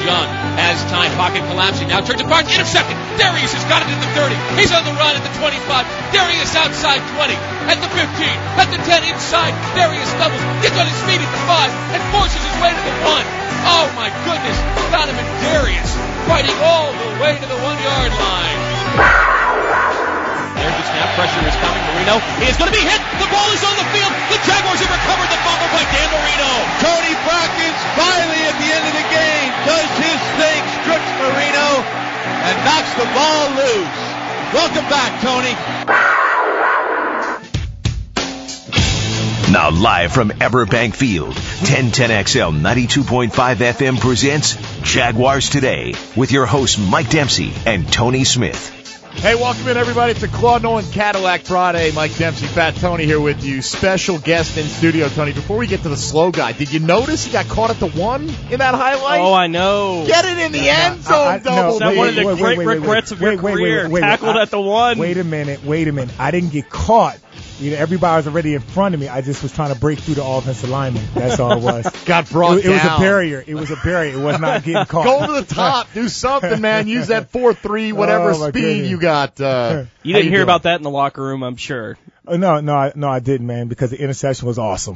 Young has time. Pocket collapsing. Now turns to Barnes. Intercepted. Darius has got it at the 30. He's on the run at the 25. Darius outside 20. At the 15. At the 10 inside. Darius doubles. Gets on his feet at the 5. And forces his way to the 1. Oh my goodness. Donovan Darius fighting all the way to the 1-yard line. There's the snap. Pressure is coming. Marino is going to be hit. The ball is on the field. The Jaguars have recovered the fumble by Dan Marino. Tony Brackens finally at the end of the game does his thing, strips Marino, and knocks the ball loose. Welcome back, Tony. Now live from Everbank Field, 1010XL 92.5 FM presents Jaguars Today with your hosts Mike Dempsey and Tony Smith. Hey, welcome in, everybody. It's a Claude Nolan Cadillac Friday. Mike Dempsey, Fat Tony here with you. Special guest in studio, Tony. Before we get to the slow guy, did you notice he got caught at the 1 in that highlight? Oh, I know. Get it in the end zone, double. Is that one of the great regrets of your career? Tackled at the 1. Wait a minute. I didn't get caught. You know, everybody was already in front of me. I just was trying to break through the offensive lineman. That's all it was. Got brought down. It was a barrier. It was not getting caught. Go to the top. Do something, man. Use that 4.3, whatever speed you got. You didn't hear about that in the locker room, I'm sure. No, I didn't, man, because the interception was awesome.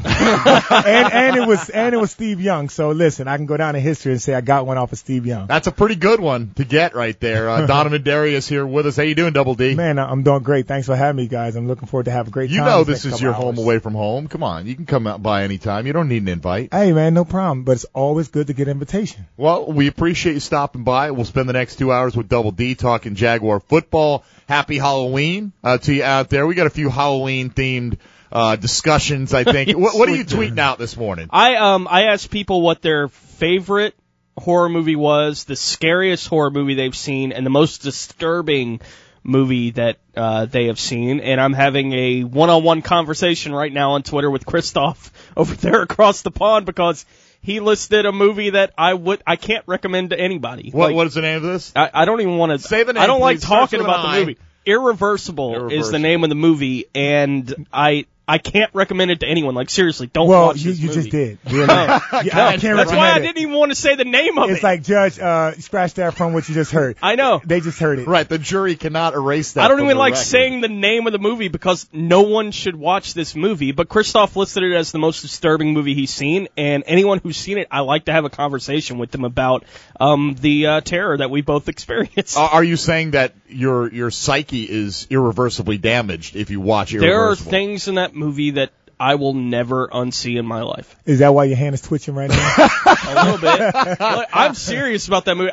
and it was Steve Young. So listen, I can go down in history and say I got one off of Steve Young. That's a pretty good one to get right there. Donovan Darius here with us. How you doing, Double D? Man, I'm doing great. Thanks for having me, guys. I'm looking forward to have a great time. You know this is your home away from home. Come on, you can come out by any time. You don't need an invite. Hey, man, no problem. But it's always good to get an invitation. Well, we appreciate you stopping by. We'll spend the next 2 hours with Double D talking Jaguar football. Happy Halloween to you out there. We got a few Halloween-themed discussions, I think. What are you tweeting out this morning? I asked people what their favorite horror movie was, the scariest horror movie they've seen, and the most disturbing movie that they have seen. And I'm having a one-on-one conversation right now on Twitter with Christoph over there across the pond because he listed a movie that I can't recommend to anybody. What is the name of this? I don't even want to say the name. I don't like please. talking about the movie. Irreversible is the name of the movie, and I can't recommend it to anyone. Like, seriously, don't watch this movie. You just did. Really? No, that's why I didn't even want to say the name of it. It's like, Judge, scratch that from what you just heard. I know. They just heard it. Right, the jury cannot erase that. I don't even like record. saying the name of the movie because no one should watch this movie, but Christoph listed it as the most disturbing movie he's seen, and anyone who's seen it, I like to have a conversation with them about the terror that we both experienced. Are you saying that your psyche is irreversibly damaged if you watch Irreversible? There are things in that movie that I will never unsee in my life. Is that why your hand is twitching right now? A little bit. But I'm serious about that movie.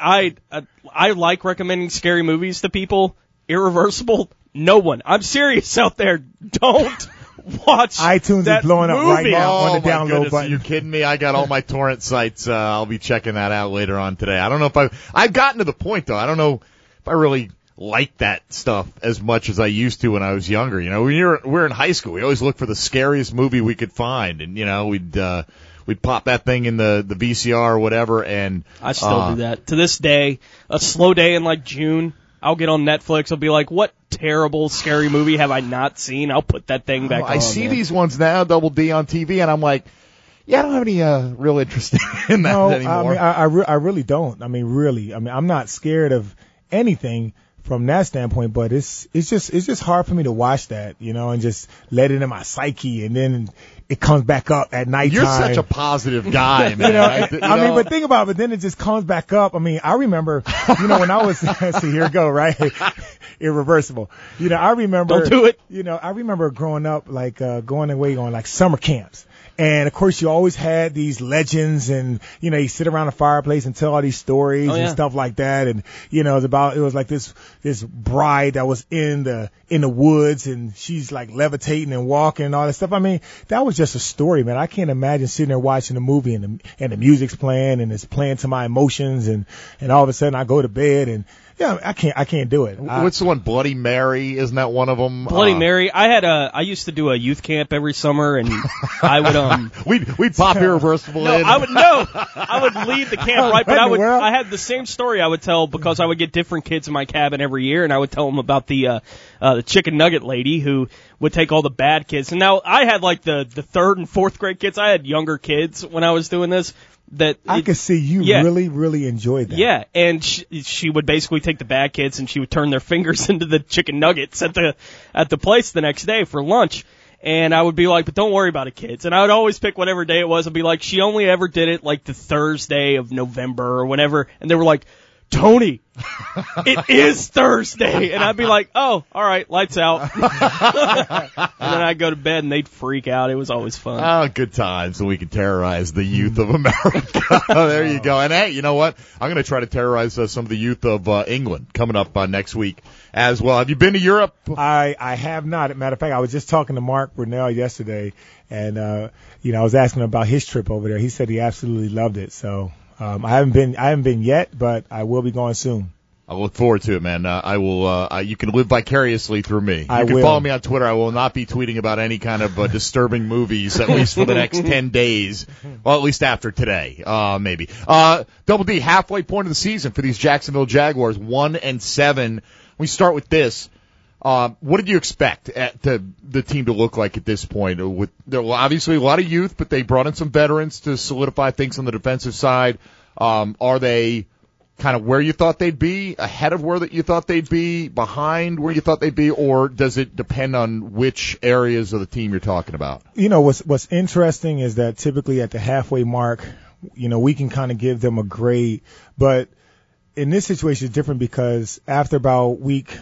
I like recommending scary movies to people. Irreversible, no one. I'm serious out there. Don't watch iTunes that is blowing movie. up right now on the download button. Are you kidding me? I got all my torrent sites. I'll be checking that out later on today. I don't know if I've gotten to the point, though. I don't know if I really like that stuff as much as I used to when I was younger. You know, when we're in high school, we always look for the scariest movie we could find, and you know, we'd pop that thing in the VCR or whatever. And I still do that to this day. A slow day in like June, I'll get on Netflix. I'll be like, what terrible scary movie have I not seen? I'll put that thing back on. I see these ones now, Double D on TV, and I'm like, yeah, I don't have any real interest in that anymore. I mean, I really don't. I mean, really. I mean, I'm not scared of anything from that standpoint, but it's just hard for me to watch that, you know, and just let it in my psyche, and then it comes back up at nighttime. You're such a positive guy, man. I mean, but think about it, but then it just comes back up. I mean, I remember, you know, when I was, see, here we go, right? Irreversible. You know, I remember. Don't do it. You know, I remember growing up, like, going away on like summer camps. And of course, you always had these legends, and you know, you sit around the fireplace and tell all these stories and stuff like that. And you know, it was like this bride that was in the woods, and she's like levitating and walking and all that stuff. I mean, that was just a story, man. I can't imagine sitting there watching the movie and the music's playing and it's playing to my emotions, and all of a sudden I go to bed and. Yeah, I can't do it. What's the one? Bloody Mary? Isn't that one of them? Bloody Mary. I used to do a youth camp every summer, and I would We'd pop Irreversible in. I would lead the camp, right? But I had the same story I would tell because I would get different kids in my cabin every year, and I would tell them about the chicken nugget lady who would take all the bad kids. And now I had like the 3rd and 4th grade kids. I had younger kids when I was doing this. I could see you really, really enjoyed that. Yeah, and she would basically take the bad kids and she would turn their fingers into the chicken nuggets at the place the next day for lunch. And I would be like, but don't worry about it, kids. And I would always pick whatever day it was and be like, she only ever did it like the Thursday of November or whenever. And they were like, Tony, it is Thursday. And I'd be like, oh, all right, lights out. And then I'd go to bed and they'd freak out. It was always fun. Oh, good times. So we could terrorize the youth of America. There you go. And hey, you know what? I'm going to try to terrorize some of the youth of England coming up next week as well. Have you been to Europe? I have not. Matter of fact, I was just talking to Mark Brunell yesterday, and I was asking him about his trip over there. He said he absolutely loved it. So I haven't been yet, but I will be going soon. I look forward to it, man. I will. You can live vicariously through me. You can follow me on Twitter. I will not be tweeting about any kind of disturbing movies, at least for the next 10 days. Well, at least after today, maybe. Double D, halfway point of the season for these Jacksonville Jaguars, 1-7. We start with this. What did you expect the team to look like at this point? With obviously a lot of youth, but they brought in some veterans to solidify things on the defensive side. Are they kind of where you thought they'd be, ahead of where you thought they'd be, behind where you thought they'd be, or does it depend on which areas of the team you're talking about? What's interesting is that typically at the halfway mark, we can kind of give them a grade, but in this situation it's different because after about week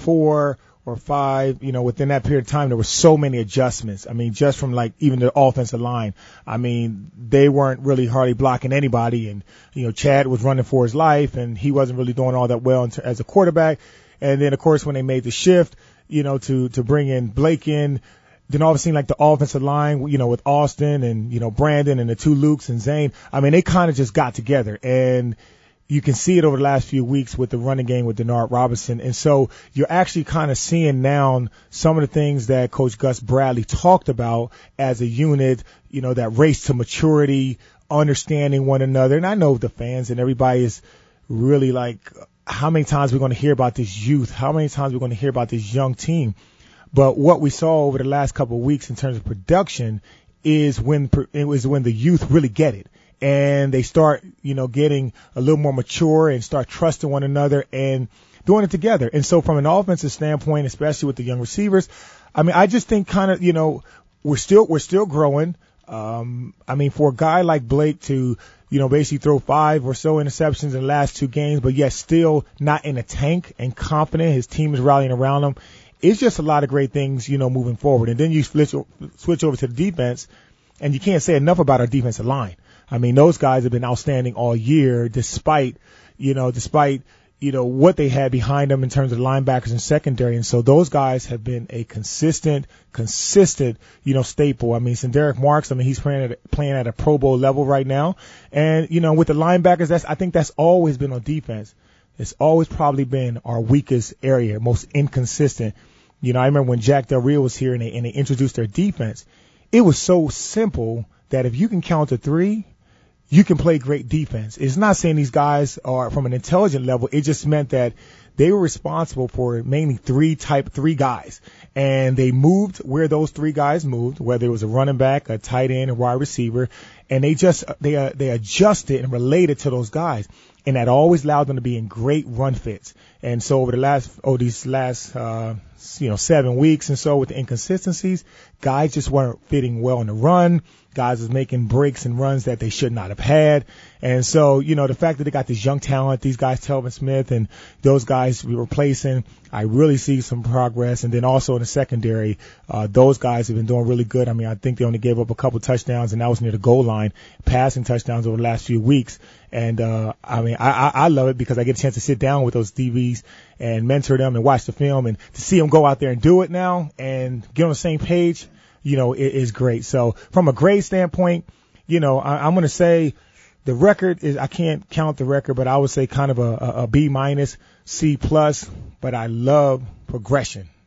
4 or 5, within that period of time, there were so many adjustments. I mean, just from like even the offensive line. I mean, they weren't really hardly blocking anybody. And, Chad was running for his life and he wasn't really doing all that well as a quarterback. And then, of course, when they made the shift, to bring in Blake in, then all of a sudden, like the offensive line, with Austin and, Brandon and the 2 Lukes and Zane, I mean, they kind of just got together. And you can see it over the last few weeks with the running game with Denard Robinson. And so you're actually kind of seeing now some of the things that Coach Gus Bradley talked about as a unit, that race to maturity, understanding one another. And I know the fans and everybody is really like, how many times we're going to hear about this youth? How many times we're going to hear about this young team? But what we saw over the last couple of weeks in terms of production is when the youth really get it. And they start, getting a little more mature and start trusting one another and doing it together. And so from an offensive standpoint, especially with the young receivers, I mean, I just think kind of, we're still growing. I mean, for a guy like Blake to, basically throw 5 or so interceptions in the last 2 games, but yet still not in a tank and confident, his team is rallying around him. It's just a lot of great things, moving forward. And then you switch over to the defense, and you can't say enough about our defensive line. I mean, those guys have been outstanding all year, despite what they had behind them in terms of linebackers and secondary. And so those guys have been a consistent, staple. I mean, Derek Marks, he's playing at a Pro Bowl level right now. And, with the linebackers, I think that's always been on defense. It's always probably been our weakest area, most inconsistent. I remember when Jack Del Rio was here and they introduced their defense. It was so simple that if you can count to 3, you can play great defense. It's not saying these guys are from an intelligent level. It just meant that they were responsible for mainly 3 guys. And they moved where those 3 guys moved, whether it was a running back, a tight end, a wide receiver. And they adjusted and related to those guys. And that always allowed them to be in great run fits. And so over these last 7 weeks and so with the inconsistencies, guys just weren't fitting well in the run. Guys was making breaks and runs that they should not have had. And so, the fact that they got this young talent, these guys, Telvin Smith and those guys we replacing, I really see some progress. And then also in the secondary, those guys have been doing really good. I mean, I think they only gave up a couple touchdowns and that was near the goal line, passing touchdowns over the last few weeks. And, I love it because I get a chance to sit down with those DBs and mentor them and watch the film and to see them go out there and do it now and get on the same page, it is great. So from a grade standpoint, I'm going to say the record is, I can't count the record, but I would say kind of a B-, C+, but I love progression.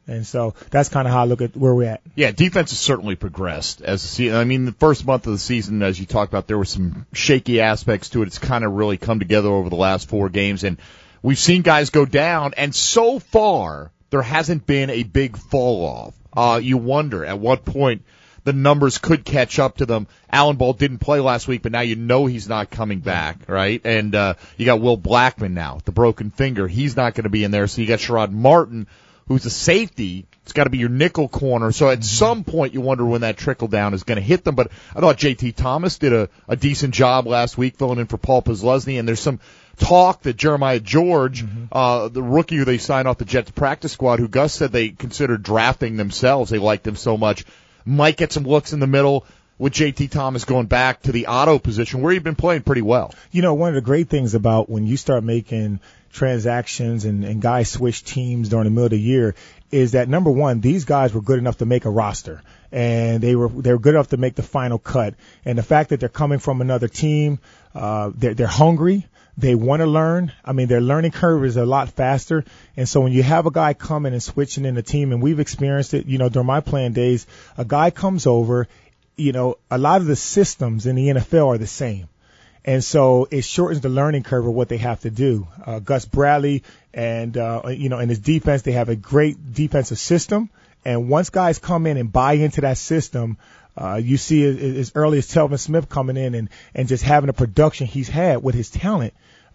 And so that's kind of how I look at where we're at. Yeah, defense has certainly progressed as the season. I mean, the first month of the season, as you talked about, there were some shaky aspects to it. It's kind of really come together over the last 4 games, and we've seen guys go down, and so far there hasn't been a big fall off. You wonder at what point the numbers could catch up to them. Alan Ball didn't play last week, but now you know he's not coming back, right? And you got Will Blackman now, the broken finger. He's not going to be in there. So you got Sherrod Martin, who's a safety. It's got to be your nickel corner. So at some point you wonder when that trickle down is going to hit them. But I thought J.T. Thomas did a decent job last week filling in for Paul Posluszny, and there's some talk that Jeremiah George, the rookie who they signed off the Jets practice squad, who Gus said they considered drafting themselves, they liked him so much, might get some looks in the middle with J.T. Thomas going back to the auto position where he'd been playing pretty well. You know, one of the great things about when you start making transactions and guys switch teams during the middle of the year is that, number one, these guys were good enough to make a roster, and they were good enough to make the final cut. And the fact that they're coming from another team, they're hungry. They want to learn. I mean, their learning curve is a lot faster. And so when you have a guy coming and switching in the team, and we've experienced it, you know, during my playing days, a guy comes over, you know, a lot of the systems in the NFL are the same. And so it shortens the learning curve of what they have to do. Gus Bradley and, you know, in his defense, they have a great defensive system. And once guys come in and buy into that system, you see as early as Telvin Smith coming in and just having the production he's had with his talent.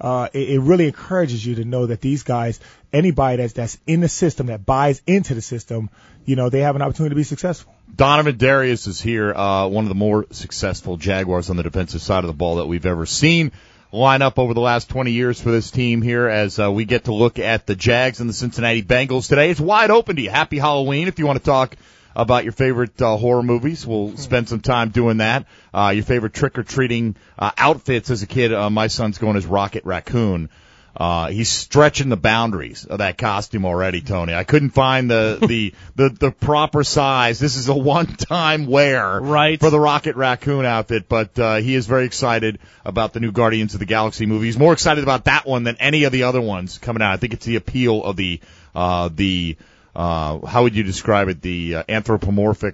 It really encourages you to know that these guys, anybody that's in the system, that buys into the system, you know, they have an opportunity to be successful. Donovan Darius is here, one of the more successful Jaguars on the defensive side of the ball that we've ever seen line up over the last 20 years for this team here as we get to look at the Jags and the Cincinnati Bengals today. It's wide open to you. Happy Halloween if you want to talk about your favorite horror movies. We'll spend some time doing that. Your favorite trick-or-treating outfits as a kid. My son's going as Rocket Raccoon. He's stretching the boundaries of that costume already, Tony. I couldn't find the proper size. This is a one-time wear for the Rocket Raccoon outfit, but he is very excited about the new Guardians of the Galaxy movie. He's more excited about that one than any of the other ones coming out. I think it's the appeal of the how would you describe it? The anthropomorphic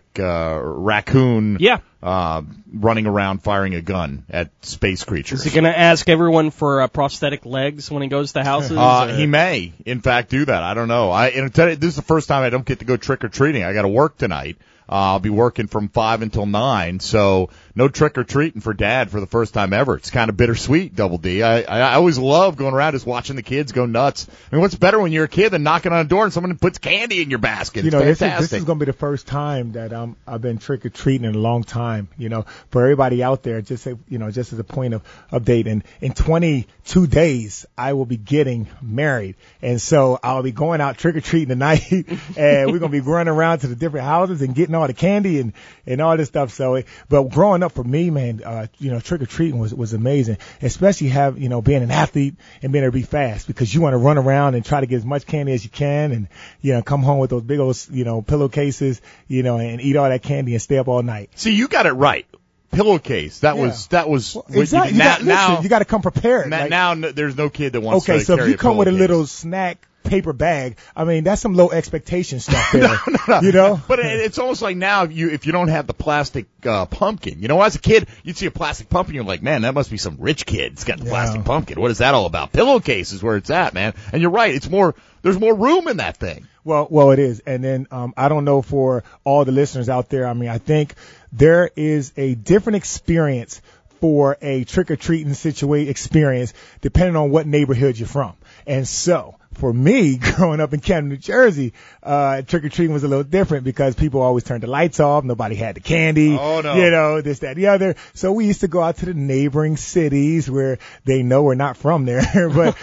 raccoon running around firing a gun at space creatures. Is he going to ask everyone for prosthetic legs when he goes to houses? He may, in fact, do that. I don't know. This is the first time I don't get to go trick-or-treating. I got to work tonight. I'll be working from 5 until 9, so no trick-or-treating for Dad for the first time ever. It's kind of bittersweet, Double D. I always love going around just watching the kids go nuts. I mean, what's better when you're a kid than knocking on a door and someone puts candy in your basket? You know, it's this is going to be the first time that I've been trick-or-treating in a long time. You know, for everybody out there, just as a point of update, in 22 days, I will be getting married. And so I'll be going out trick-or-treating tonight, and we're going to be running around to the different houses and getting all the candy and all this stuff. So, but growing up for me, man, trick or treating was amazing, especially being an athlete and being able to be fast because you want to run around and try to get as much candy as you can and, come home with those big old, pillowcases, and eat all that candy and stay up all night. See, you got it right. Pillowcase. That was well, exactly. You got to come prepared. Now there's no kid that wants to carry a pillowcase. Okay, so if you come with a little snack paper bag, I mean, that's some low expectation stuff there. No. You know? But it's almost like now if you don't have the plastic pumpkin, as a kid, you'd see a plastic pumpkin, you're like, man, that must be some rich kid. It's got the plastic pumpkin. What is that all about? Pillowcase is where it's at, man. And you're right. There's more room in that thing. Well, it is. And then, I don't know for all the listeners out there. I mean, I think there is a different experience for a trick-or-treating experience depending on what neighborhood you're from. And so, for me, growing up in Camden, New Jersey, trick-or-treating was a little different because people always turned the lights off. Nobody had the candy. Oh, no. This, that, the other. So we used to go out to the neighboring cities where they know we're not from there, but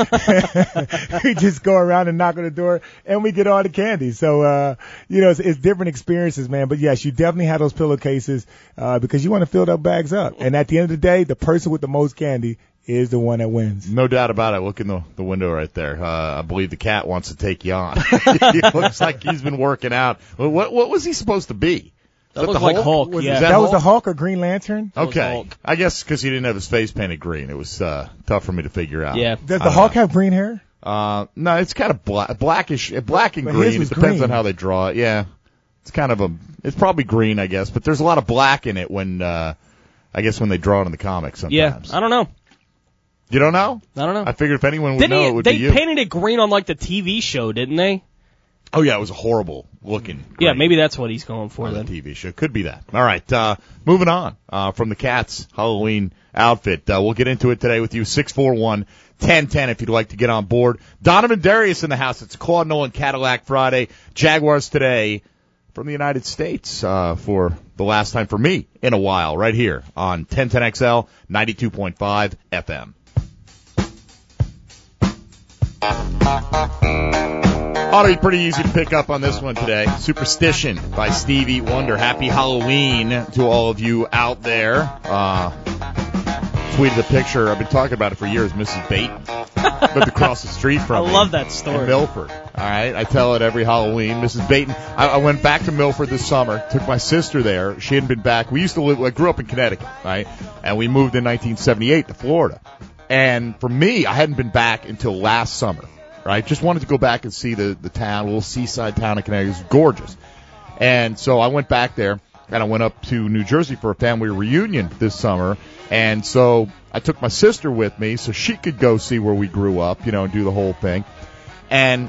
we just go around and knock on the door and we get all the candy. So, it's different experiences, man. But yes, you definitely have those pillowcases, because you want to fill those bags up. And at the end of the day, the person with the most candy is the one that wins. No doubt about it. Look in the window right there. I believe the cat wants to take you on. He looks like he's been working out. What was he supposed to be? That was like Hulk. That was the Hulk or Green Lantern? Okay. I guess because he didn't have his face painted green. It was tough for me to figure out. Yeah. Does the Hulk have green hair? No, it's kind of blackish, black and But green. his It was depends green. on how they draw it. Yeah, it's kind of it's probably green, I guess. But there's a lot of black in it when, I guess, when they draw it in the comics sometimes. Yeah, I don't know. You don't know? I don't know. I figured if anyone would know, it would be you. They painted it green on like the TV show, didn't they? Oh yeah, it was a horrible looking. Yeah, maybe that's what he's going for on then. the TV show. Could be that. All right, moving on from the Cats Halloween outfit. We'll get into it today with you. 641-1010 if you'd like to get on board. Donovan Darius in the house. It's Claude Nolan Cadillac Friday. Jaguars today from the United States for the last time for me in a while right here on 1010XL 92.5 FM. Ought to be pretty easy to pick up on this one today. Superstition by Stevie Wonder. Happy Halloween to all of you out there. Tweeted a picture. I've been talking about it for years. Mrs. Baton lived across the street from me. I love that story. In Milford. All right. I tell it every Halloween. Mrs. Baton. I went back to Milford this summer. Took my sister there. She hadn't been back. We used to live, I grew up in Connecticut, right? And we moved in 1978 to Florida. And for me, I hadn't been back until last summer. Right, just wanted to go back and see the town, a little seaside town in Connecticut. It was gorgeous. And so I went back there, and I went up to New Jersey for a family reunion this summer. And so I took my sister with me so she could go see where we grew up, and do the whole thing. And,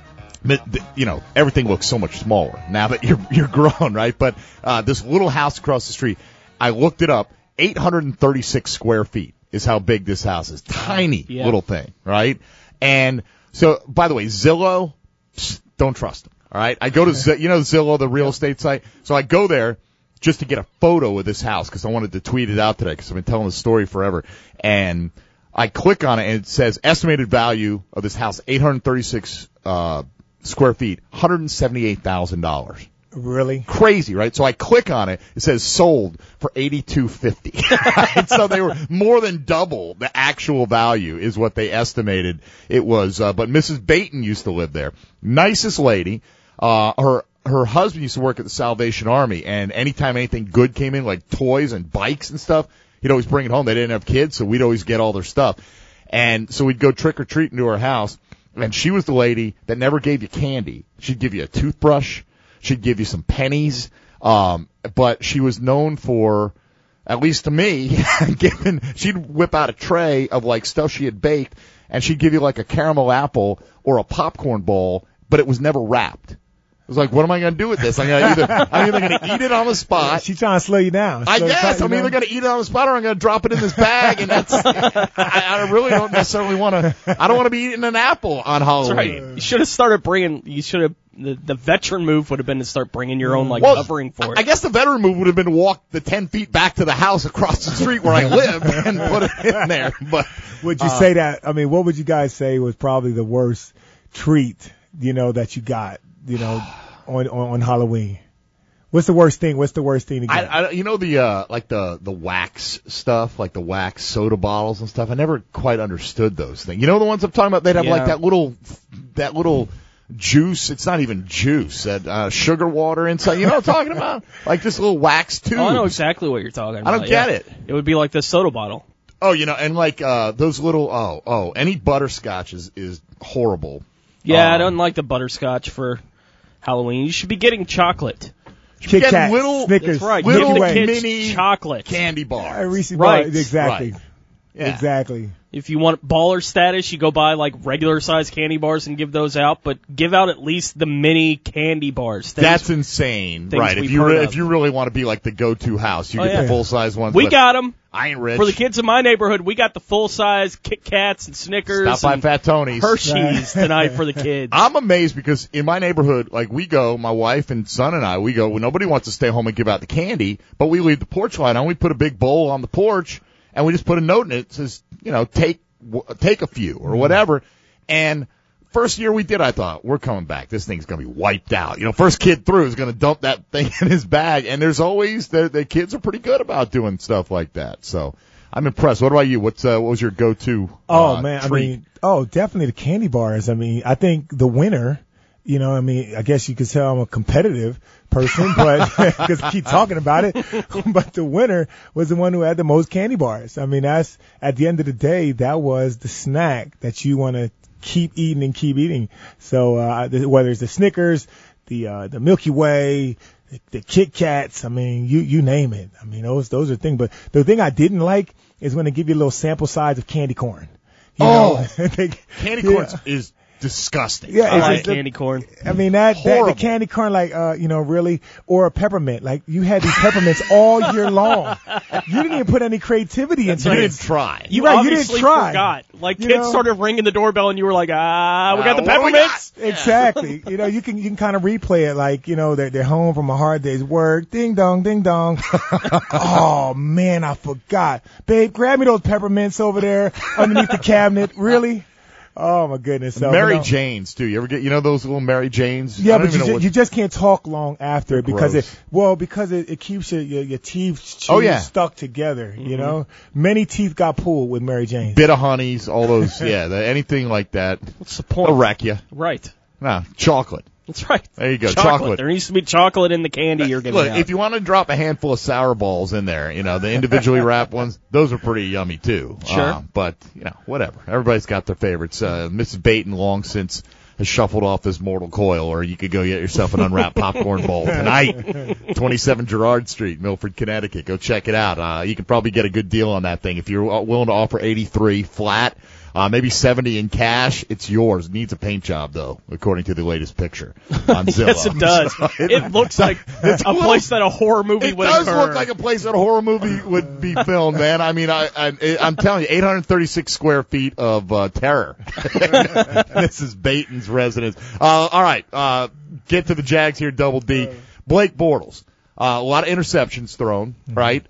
everything looks so much smaller now that you're grown, right? But this little house across the street, I looked it up, 836 square feet is how big this house is. Tiny little thing, right? And so, by the way, Zillow, don't trust them, all right? I go to, Zillow, the real estate site. So I go there just to get a photo of this house because I wanted to tweet it out today because I've been telling the story forever. And I click on it, and it says estimated value of this house, 836 square feet, $178,000. Really? Crazy, right? So I click on it. It says sold for $82.50. Right? So they were more than double the actual value is what they estimated it was. But Mrs. Baton used to live there. Nicest lady. Her husband used to work at the Salvation Army, and anytime anything good came in, like toys and bikes and stuff, he'd always bring it home. They didn't have kids, so we'd always get all their stuff. And so we'd go trick-or-treating to her house, and she was the lady that never gave you candy. She'd give you a toothbrush. She'd give you some pennies, but she was known for, at least to me, she'd whip out a tray of like stuff she had baked, and she'd give you like a caramel apple or a popcorn ball, but it was never wrapped. It was like, what am I going to do with this? I'm either going to eat it on the spot. She's trying to slow you down. I guess I'm either going to eat it on the spot or I'm going to drop it in this bag, and that's. I really don't necessarily want to. I don't want to be eating an apple on Halloween. That's right. You should have started bringing. You should have. The veteran move would have been to start bringing your own covering for it. I guess the veteran move would have been to walk the 10 feet back to the house across the street where I live and put it in there. But would you say that? I mean, what would you guys say was probably the worst treat that you got on Halloween? What's the worst thing? What's the worst thing to get? The wax stuff, like the wax soda bottles and stuff. I never quite understood those things. You know the ones I'm talking about? They'd have like that little juice. It's not even juice. That sugar water inside. You know what I'm talking about? Like this little wax tube. Oh, I know exactly what you're talking about. I don't get it. It would be like the soda bottle. Oh, and like those little any butterscotch is horrible. Yeah, I don't like the butterscotch for Halloween. You should be getting chocolate. Kit Kat, little, Snickers, that's right. little Give the kids mini chocolate candy bar. Reese's Right. bar, exactly. Right. Yeah. Exactly. If you want baller status, you go buy like regular size candy bars and give those out, but give out at least the mini candy bars. That's insane, right? If you really want to be like the go-to house, you get the full size ones. We got them. I ain't rich. For the kids in my neighborhood, we got the full size Kit Kats and Snickers. Stop by Fat Tony's. Hershey's tonight for the kids. I'm amazed because in my neighborhood, like we go, my wife and son and I, we go. Well, nobody wants to stay home and give out the candy, but we leave the porch light on. We put a big bowl on the porch, and we just put a note in it that says, take a few or whatever. And first year we did, I thought, we're coming back. This thing's going to be wiped out. First kid through is going to dump that thing in his bag. And there's always, the kids are pretty good about doing stuff like that. So I'm impressed. What about you? What was your go-to Oh, man. treat? Definitely the candy bars. I mean, I think the winner You know, I mean, I guess you could tell I'm a competitive person, but because I keep talking about it. But the winner was the one who had the most candy bars. I mean, that's at the end of the day, that was the snack that you want to keep eating and keep eating. So whether it's the Snickers, the Milky Way, the Kit Kats, I mean, you name it. I mean, those are things. But the thing I didn't like is when they give you a little sample size of candy corn. You know? Candy corn is disgusting. Yeah, I like candy corn. I mean, the candy corn, like, really, or a peppermint. Like, you had these peppermints all year long. You didn't even put any creativity into it. You didn't try. You obviously forgot. Like, kids started ringing the doorbell and you were like, we got the peppermints. Exactly. You know, you can kind of replay it like, you know, they're home from a hard day's work. Ding dong, ding dong. Oh, man, I forgot. Babe, grab me those peppermints over there underneath the cabinet. Really? Oh my goodness! So, Mary Janes too. You ever get those little Mary Janes? Yeah, but you just can't talk long after it because it keeps your teeth stuck together. Mm-hmm. You know, many teeth got pulled with Mary Janes. Bit of honeys, all those. Anything like that. What's the point? It'll wreck you. Right. Nah, chocolate. That's right. There you go, chocolate. There needs to be chocolate in the candy you're getting. Look, if you want to drop a handful of sour balls in there, you know, the individually wrapped ones, those are pretty yummy too. Sure. But, you know, whatever. Everybody's got their favorites. Mrs. Baton long since has shuffled off this mortal coil, or you could go get yourself an unwrapped popcorn bowl tonight. 27 Girard Street, Milford, Connecticut. Go check it out. You can probably get a good deal on that thing. If you're willing to offer 83 flat, maybe 70 in cash, it's yours. It needs a paint job, though, according to the latest picture on Zillow. Yes, it does. It looks like a place that a horror movie would occur. It does look like a place that a horror movie would be filmed, man. I mean, I'm telling you, 836 square feet of terror. This is Baton's residence. All right, get to the Jags here, Double D. Blake Bortles, a lot of interceptions thrown, right?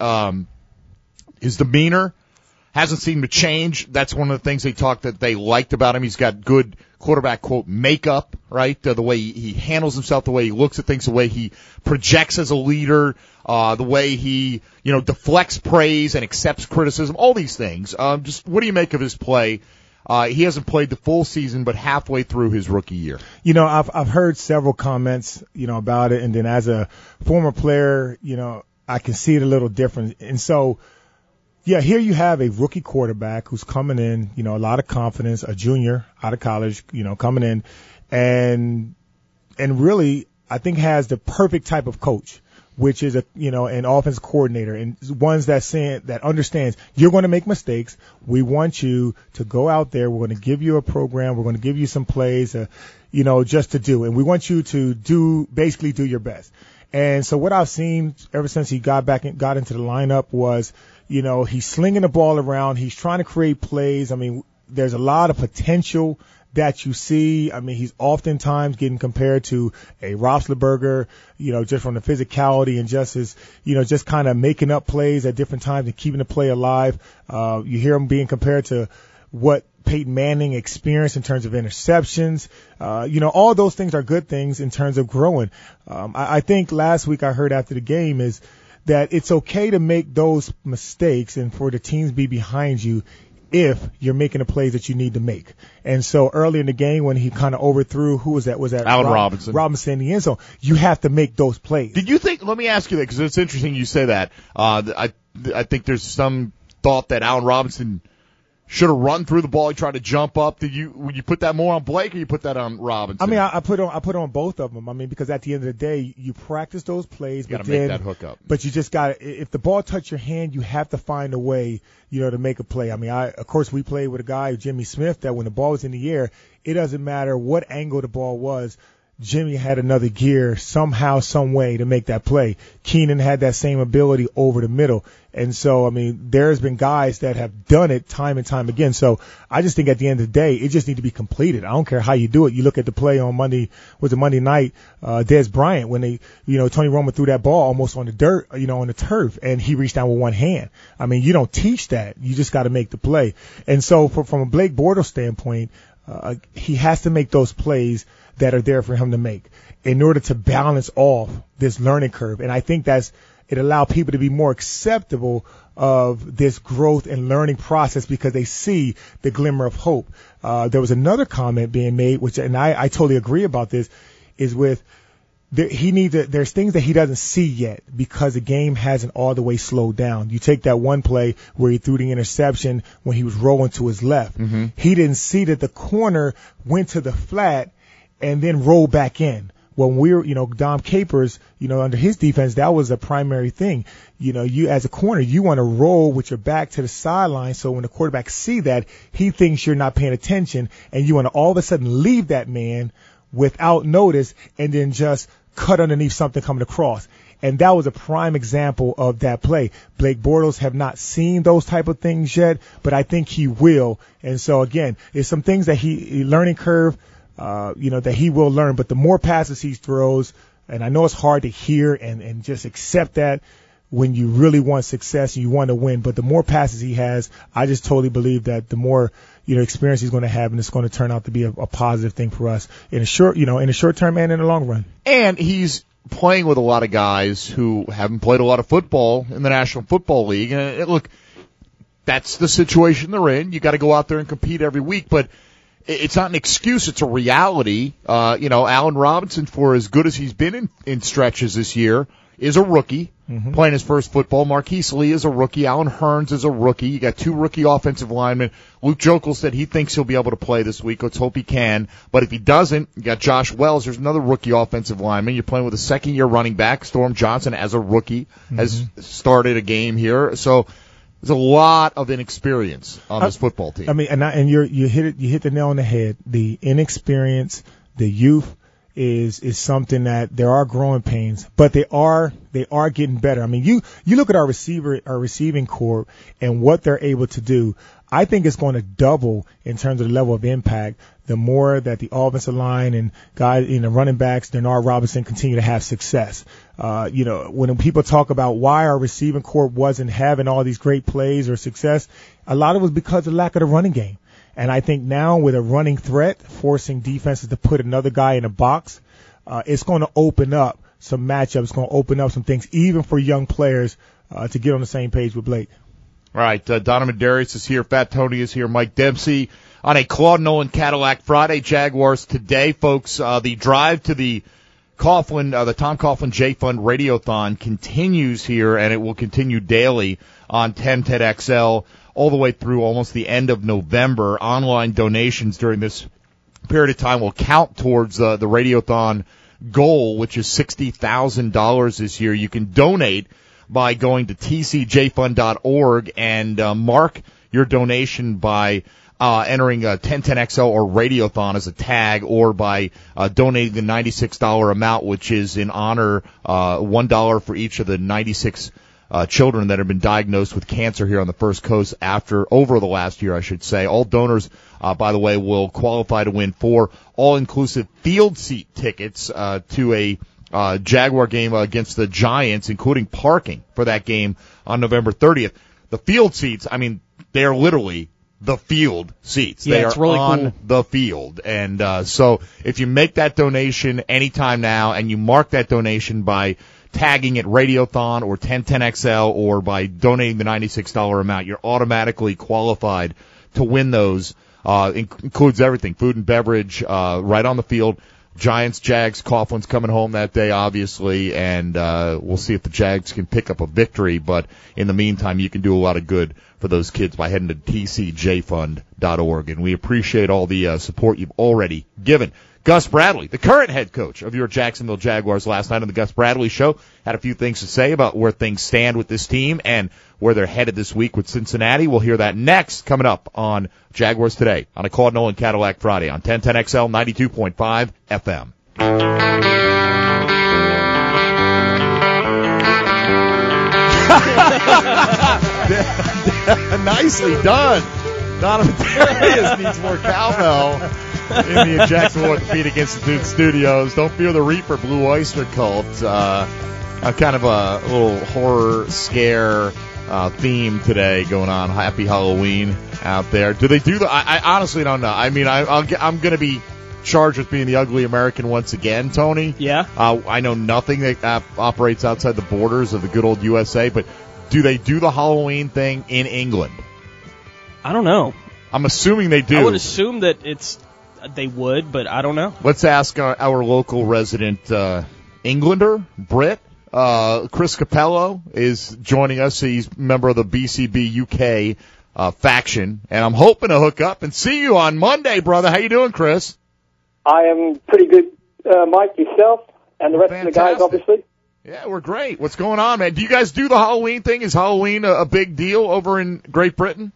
His demeanor hasn't seemed to change. That's one of the things they liked about him. He's got good quarterback, quote, makeup, right? The way he handles himself, the way he looks at things, the way he projects as a leader, the way he, deflects praise and accepts criticism, all these things. Just what do you make of his play? He hasn't played the full season, but halfway through his rookie year. I've heard several comments, about it. And then as a former player, I can see it a little different. And so, yeah, here you have a rookie quarterback who's coming in, a lot of confidence, a junior out of college, coming in and really, I think has the perfect type of coach, which is an offense coordinator and ones that understands you're going to make mistakes. We want you to go out there. We're going to give you a program. We're going to give you some plays, just to do. And we want you to basically do your best. And so what I've seen ever since he got into the lineup was, he's slinging the ball around. He's trying to create plays. I mean, there's a lot of potential that you see. I mean, he's oftentimes getting compared to a Roethlisberger, just from the physicality and just his, just kind of making up plays at different times and keeping the play alive. You hear him being compared to what Peyton Manning experienced in terms of interceptions. All those things are good things in terms of growing. I think last week I heard after the game is that it's okay to make those mistakes and for the teams be behind you if you're making the plays that you need to make. And so early in the game when he kind of overthrew, who was that? Was that Allen Robinson? Robinson in the end zone. You have to make those plays. Did you think, let me ask you that because it's interesting you say that. I think there's some thought that Allen Robinson should have run through the ball. He tried to jump up. Would you put that more on Blake or you put that on Robinson? I mean, I put on both of them. I mean, because at the end of the day, you practice those plays. You got to make that hook up. But you just got to, if the ball touched your hand, you have to find a way, to make a play. I mean, of course, we played with a guy, Jimmy Smith, that when the ball was in the air, it doesn't matter what angle the ball was. Jimmy had another gear somehow, some way to make that play. Keenan had that same ability over the middle. And so, I mean, there's been guys that have done it time and time again. So I just think at the end of the day, it just needs to be completed. I don't care how you do it. You look at the play on Monday night, Dez Bryant, when Tony Romo threw that ball almost on the dirt, on the turf, and he reached down with one hand. I mean, you don't teach that. You just got to make the play. And so from a Blake Bortles standpoint, he has to make those plays that are there for him to make in order to balance off this learning curve. And I think that's it allowed people to be more acceptable of this growth and learning process because they see the glimmer of hope. There was another comment being made, and I totally agree about this, is with there's things that he doesn't see yet because the game hasn't all the way slowed down. You take that one play where he threw the interception when he was rolling to his left. Mm-hmm. He didn't see that the corner went to the flat and then rolled back in. When Dom Capers, under his defense, that was a primary thing. You as a corner, you want to roll with your back to the sideline. So when the quarterback see that, he thinks you're not paying attention, and you want to all of a sudden leave that man without notice and then just cut underneath something coming across. And that was a prime example of that play. Blake Bortles have not seen those type of things yet, but I think he will. And so again, there's some things that he learning curve, that he will learn, but the more passes he throws, and I know it's hard to hear and just accept that when you really want success and you want to win, but the more passes he has, I just totally believe that the more, experience he's going to have, and it's going to turn out to be a positive thing for us in a short term and in the long run. And he's playing with a lot of guys who haven't played a lot of football in the National Football League. And look, that's the situation they're in. You got to go out there and compete every week, but it's not an excuse. It's a reality. Allen Robinson, for as good as he's been in stretches this year, is a rookie, playing his first football. Marquise Lee is a rookie. Alan Hearns is a rookie. You got two rookie offensive linemen. Luke Jokel said he thinks he'll be able to play this week. Let's hope he can. But if he doesn't, you got Josh Wells. There's another rookie offensive lineman. You're playing with a second-year running back. Storm Johnson, as a rookie, has started a game here. So there's a lot of inexperience on this football team. I mean, and you hit the nail on the head. The inexperience, the youth is something that there are growing pains, but they are getting better. I mean, you look at our receiving corps and what they're able to do. I think it's going to double in terms of the level of impact the more that the offensive line and guys, running backs, Denard Robinson continue to have success. When people talk about why our receiving corps wasn't having all these great plays or success, a lot of it was because of the lack of the running game. And I think now with a running threat, forcing defenses to put another guy in a box, it's going to open up some matchups. It's going to open up some things, even for young players, to get on the same page with Blake. All right, Donovan Darius is here. Fat Tony is here. Mike Dempsey on a Claude Nolan Cadillac Friday. Jaguars today, folks. The drive to the Tom Coughlin J Fund Radiothon continues here, and it will continue daily on 1010XL all the way through almost the end of November. Online donations during this period of time will count towards the Radiothon goal, which is $60,000 this year. You can donate by going to tcjfund.org and mark your donation by entering 1010XL or Radiothon as a tag, or by donating the $96 amount, which is in honor $1 for each of the 96 children that have been diagnosed with cancer here on the First Coast over the last year, I should say. All donors, by the way, will qualify to win 4 all-inclusive field seat tickets to a Jaguar game against the Giants, including parking for that game on November 30th. The field seats, I mean, they are literally the field seats. Yeah, they it's are really on cool. the field. And so if you make that donation anytime now, and you mark that donation by tagging it Radiothon or 1010XL, or by donating the $96 amount, you're automatically qualified to win those. Includes everything, food and beverage, right on the field. Giants, Jags, Coughlin's coming home that day, obviously, and we'll see if the Jags can pick up a victory. But in the meantime, you can do a lot of good for those kids by heading to tcjfund.org. And we appreciate all the support you've already given. Gus Bradley, the current head coach of your Jacksonville Jaguars, last night on the Gus Bradley Show, had a few things to say about where things stand with this team and where they're headed this week with Cincinnati. We'll hear that next, coming up on Jaguars Today on a Claude Nolan Cadillac Friday on 1010XL 92.5 FM. Nicely done. Donovan Darius needs more cowbell in the Jacksonville Orthopedic Institute studios. Don't fear the Reaper Blue Oyster Cult. Kind of a little horror scare theme today going on. Happy Halloween out there. Do they do I honestly don't know. I mean, I'm going to be charged with being the ugly American once again, Tony. Yeah. I know nothing that operates outside the borders of the good old USA, but do they do the Halloween thing in England? I don't know. I'm assuming they do. I would assume that they would, but I don't know. Let's ask our local resident Englander, Brit. Chris Capello is joining us. He's a member of the BCB UK faction, and I'm hoping to hook up and see you on Monday, brother. How you doing, Chris? I am pretty good, Mike, yourself, and the rest of the guys, obviously. Yeah, we're great. What's going on, man? Do you guys do the Halloween thing? Is Halloween a big deal over in Great Britain?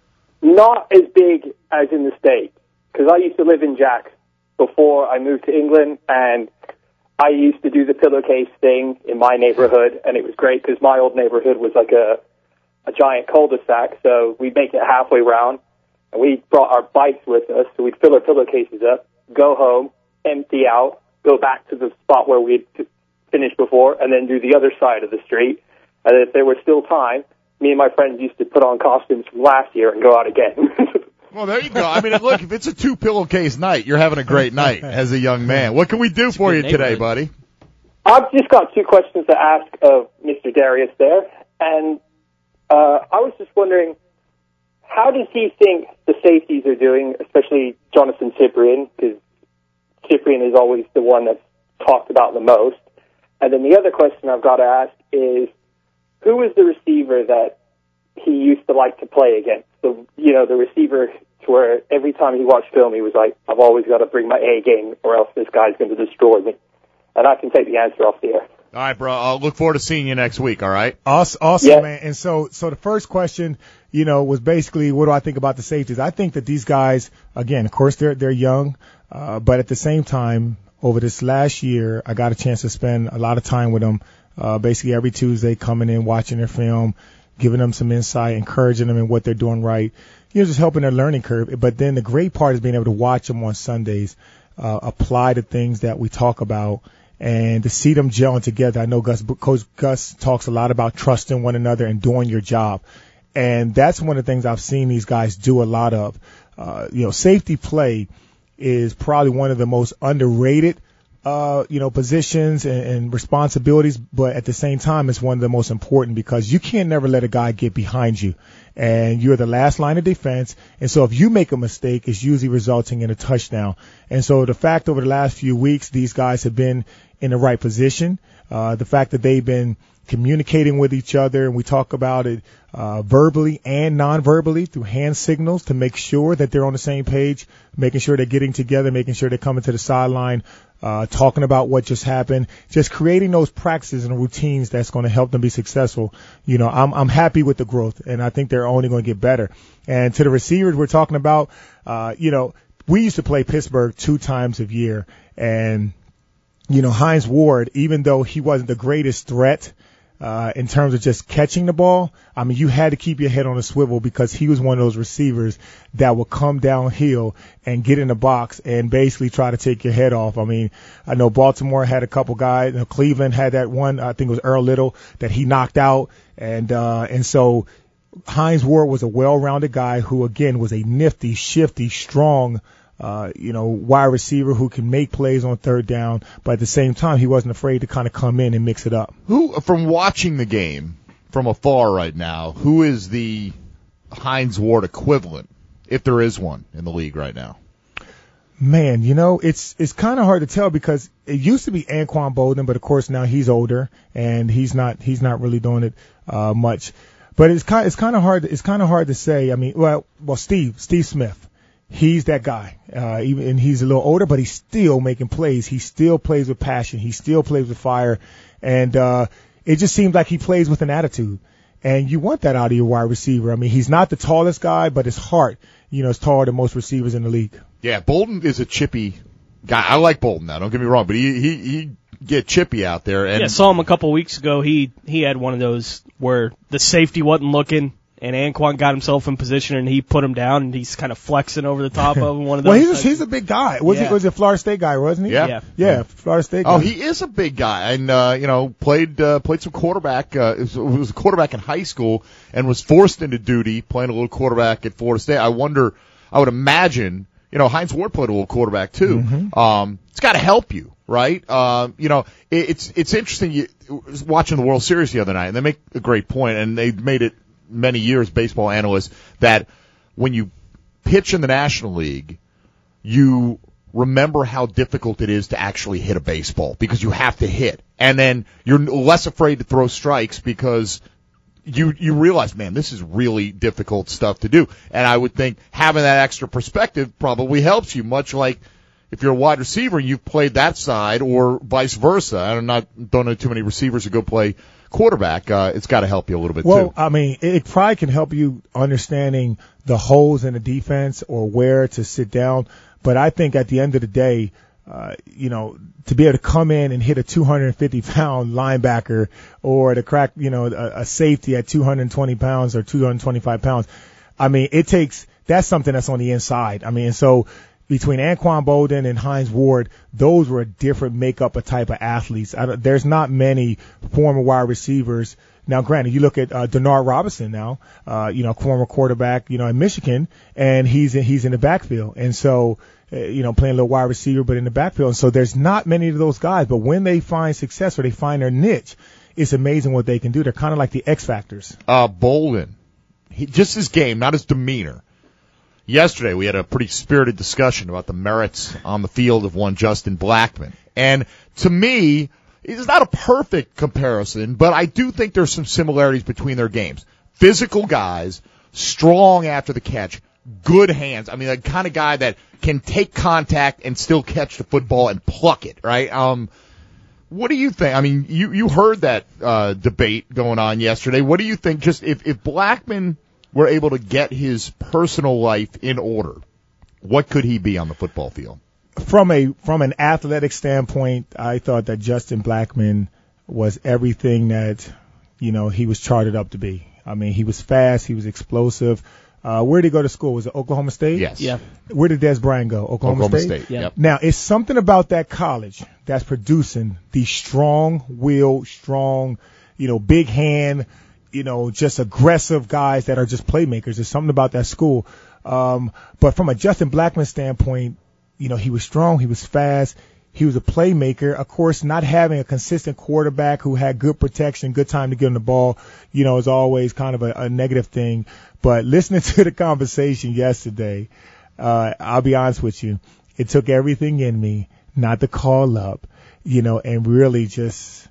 Not as big as in the States, because I used to live in Jax before I moved to England, and I used to do the pillowcase thing in my neighborhood, and it was great because my old neighborhood was like a giant cul-de-sac, so we'd make it halfway round, and we brought our bikes with us, so we'd fill our pillowcases up, go home, empty out, go back to the spot where we'd finished before, and then do the other side of the street, and if there was still time, me and my friends used to put on costumes from last year and go out again. Well, there you go. I mean, look, if it's a 2-pillowcase night, you're having a great night as a young man. What can we do for you today, buddy? I've just got 2 questions to ask of Mr. Darius there, and I was just wondering, how does he think the safeties are doing, especially Jonathan Cyprien, because Cyprien is always the one that's talked about the most. And then the other question I've got to ask is, who is the receiver that he used to like to play against? The receiver to where every time he watched film, he was like, I've always got to bring my A game or else this guy's going to destroy me. And I can take the answer off the air. All right, bro. I'll look forward to seeing you next week, all right? Awesome, yeah. Man. And so the first question, was basically, what do I think about the safeties? I think that these guys, again, of course, they're young, but at the same time, over this last year, I got a chance to spend a lot of time with them, basically every Tuesday, coming in, watching their film, giving them some insight, encouraging them in what they're doing right, just helping their learning curve. But then the great part is being able to watch them on Sundays, apply the things that we talk about, and to see them gelling together. I know Coach Gus talks a lot about trusting one another and doing your job. And that's one of the things I've seen these guys do a lot of. Safety play is probably one of the most underrated positions and responsibilities, but at the same time, it's one of the most important because you can't never let a guy get behind you, and you're the last line of defense. And so if you make a mistake, it's usually resulting in a touchdown. And so the fact over the last few weeks, these guys have been in the right position, the fact that they've been communicating with each other, and we talk about it verbally and non-verbally through hand signals to make sure that they're on the same page, making sure they're getting together, making sure they're coming to the sideline, talking about what just happened, just creating those practices and routines that's going to help them be successful. I'm happy with the growth, and I think they're only going to get better. And to the receivers we're talking about, we used to play Pittsburgh 2 times a year, and Hines Ward, even though he wasn't the greatest threat in terms of just catching the ball, I mean, you had to keep your head on a swivel because he was one of those receivers that would come downhill and get in the box and basically try to take your head off. I mean, I know Baltimore had a couple guys. Cleveland had that one, I think it was Earl Little, that he knocked out. And so Hines Ward was a well-rounded guy who, again, was a nifty, shifty, strong wide receiver who can make plays on 3rd down, but at the same time, he wasn't afraid to kind of come in and mix it up. Who, from watching the game from afar right now, who is the Hines Ward equivalent, if there is one in the league right now? Man, it's kind of hard to tell because it used to be Anquan Boldin, but of course now he's older and he's not really doing it much. But it's kind of hard to say. I mean, well, Steve Smith. He's that guy, and he's a little older, but he's still making plays. He still plays with passion. He still plays with fire. And it just seems like he plays with an attitude. And you want that out of your wide receiver. I mean, he's not the tallest guy, but his heart, is taller than most receivers in the league. Yeah, Bolden is a chippy guy. I like Bolden now, don't get me wrong, but he get chippy out there. And saw him a couple weeks ago. He had one of those where the safety wasn't looking, and Anquan got himself in position, and he put him down, and he's kind of flexing over the top of him. One of those. Well, he's a big guy. Was he a Florida State guy, wasn't he? Yeah, Florida State guy. Oh, he is a big guy, and played some quarterback. Was a quarterback in high school, and was forced into duty playing a little quarterback at Florida State. I would imagine, Hines Ward played a little quarterback too. Mm-hmm. It's got to help you, right? It's interesting. Watching the World Series the other night, and they make a great point, and they've made it many years, baseball analysts, that when you pitch in the National League, you remember how difficult it is to actually hit a baseball because you have to hit, and then you're less afraid to throw strikes because you realize, man, this is really difficult stuff to do. And I would think having that extra perspective probably helps you, much like if you're a wide receiver and you've played that side, or vice versa. I don't know too many receivers who go play quarterback. It's got to help you a little bit too. Well, I mean, it probably can help you understanding the holes in the defense or where to sit down. But I think at the end of the day, to be able to come in and hit a 250-pound linebacker or to crack, a safety at 220 pounds or 225 pounds, I mean, that's something that's on the inside. I mean, and so between Anquan Boldin and Hines Ward, those were a different makeup, a type of athletes. There's not many former wide receivers. Now, granted, you look at Denard Robinson now, former quarterback, in Michigan, and he's in the backfield. And so, playing a little wide receiver, but in the backfield. And so there's not many of those guys. But when they find success or they find their niche, it's amazing what they can do. They're kind of like the X Factors. Boldin, just his game, not his demeanor. Yesterday, we had a pretty spirited discussion about the merits on the field of one Justin Blackmon. And to me, it's not a perfect comparison, but I do think there's some similarities between their games. Physical guys, strong after the catch, good hands. I mean, the kind of guy that can take contact and still catch the football and pluck it, right? What do you think? I mean, you heard that debate going on yesterday. What do you think? Just if Blackmon were able to get his personal life in order, what could he be on the football field? From an athletic standpoint, I thought that Justin Blackmon was everything that, he was charted up to be. I mean, he was fast, he was explosive. Where did he go to school? Was it Oklahoma State? Yes. Yeah. Where did Des Bryant go? Oklahoma State. Yep. Now, it's something about that college that's producing these strong-willed, strong, big hand, just aggressive guys that are just playmakers. There's something about that school. But from a Justin Blackmon standpoint, he was strong, he was fast, he was a playmaker. Of course, not having a consistent quarterback who had good protection, good time to get him the ball, is always kind of a negative thing. But listening to the conversation yesterday, I'll be honest with you, it took everything in me not to call up, and really just,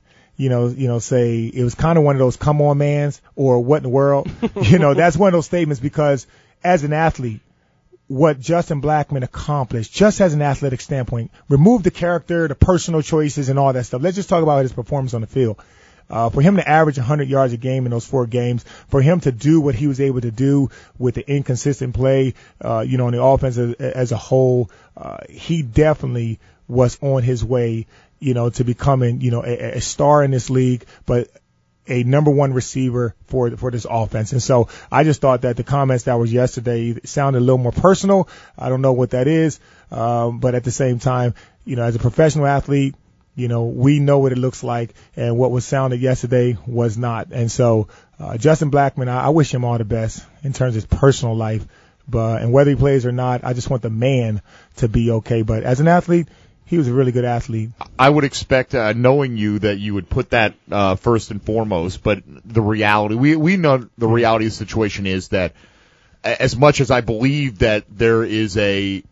say it was kind of one of those come on mans or what in the world. That's one of those statements because as an athlete, what Justin Blackmon accomplished, just as an athletic standpoint, remove the character, the personal choices, and all that stuff. Let's just talk about his performance on the field. For him to average 100 yards a game in those 4 games, for him to do what he was able to do with the inconsistent play, on the offense as a whole, he definitely was on his way, to becoming, a star in this league, but a number one receiver for this offense. And so I just thought that the comments that was yesterday sounded a little more personal. I don't know what that is. But at the same time, as a professional athlete, we know what it looks like, and what was sounded yesterday was not. And so, Justin Blackmon, I wish him all the best in terms of his personal life, and whether he plays or not, I just want the man to be okay. But as an athlete, he was a really good athlete. I would expect, knowing you, that you would put that first and foremost. But the reality, we know the reality of the situation is that, as much as I believe that there is a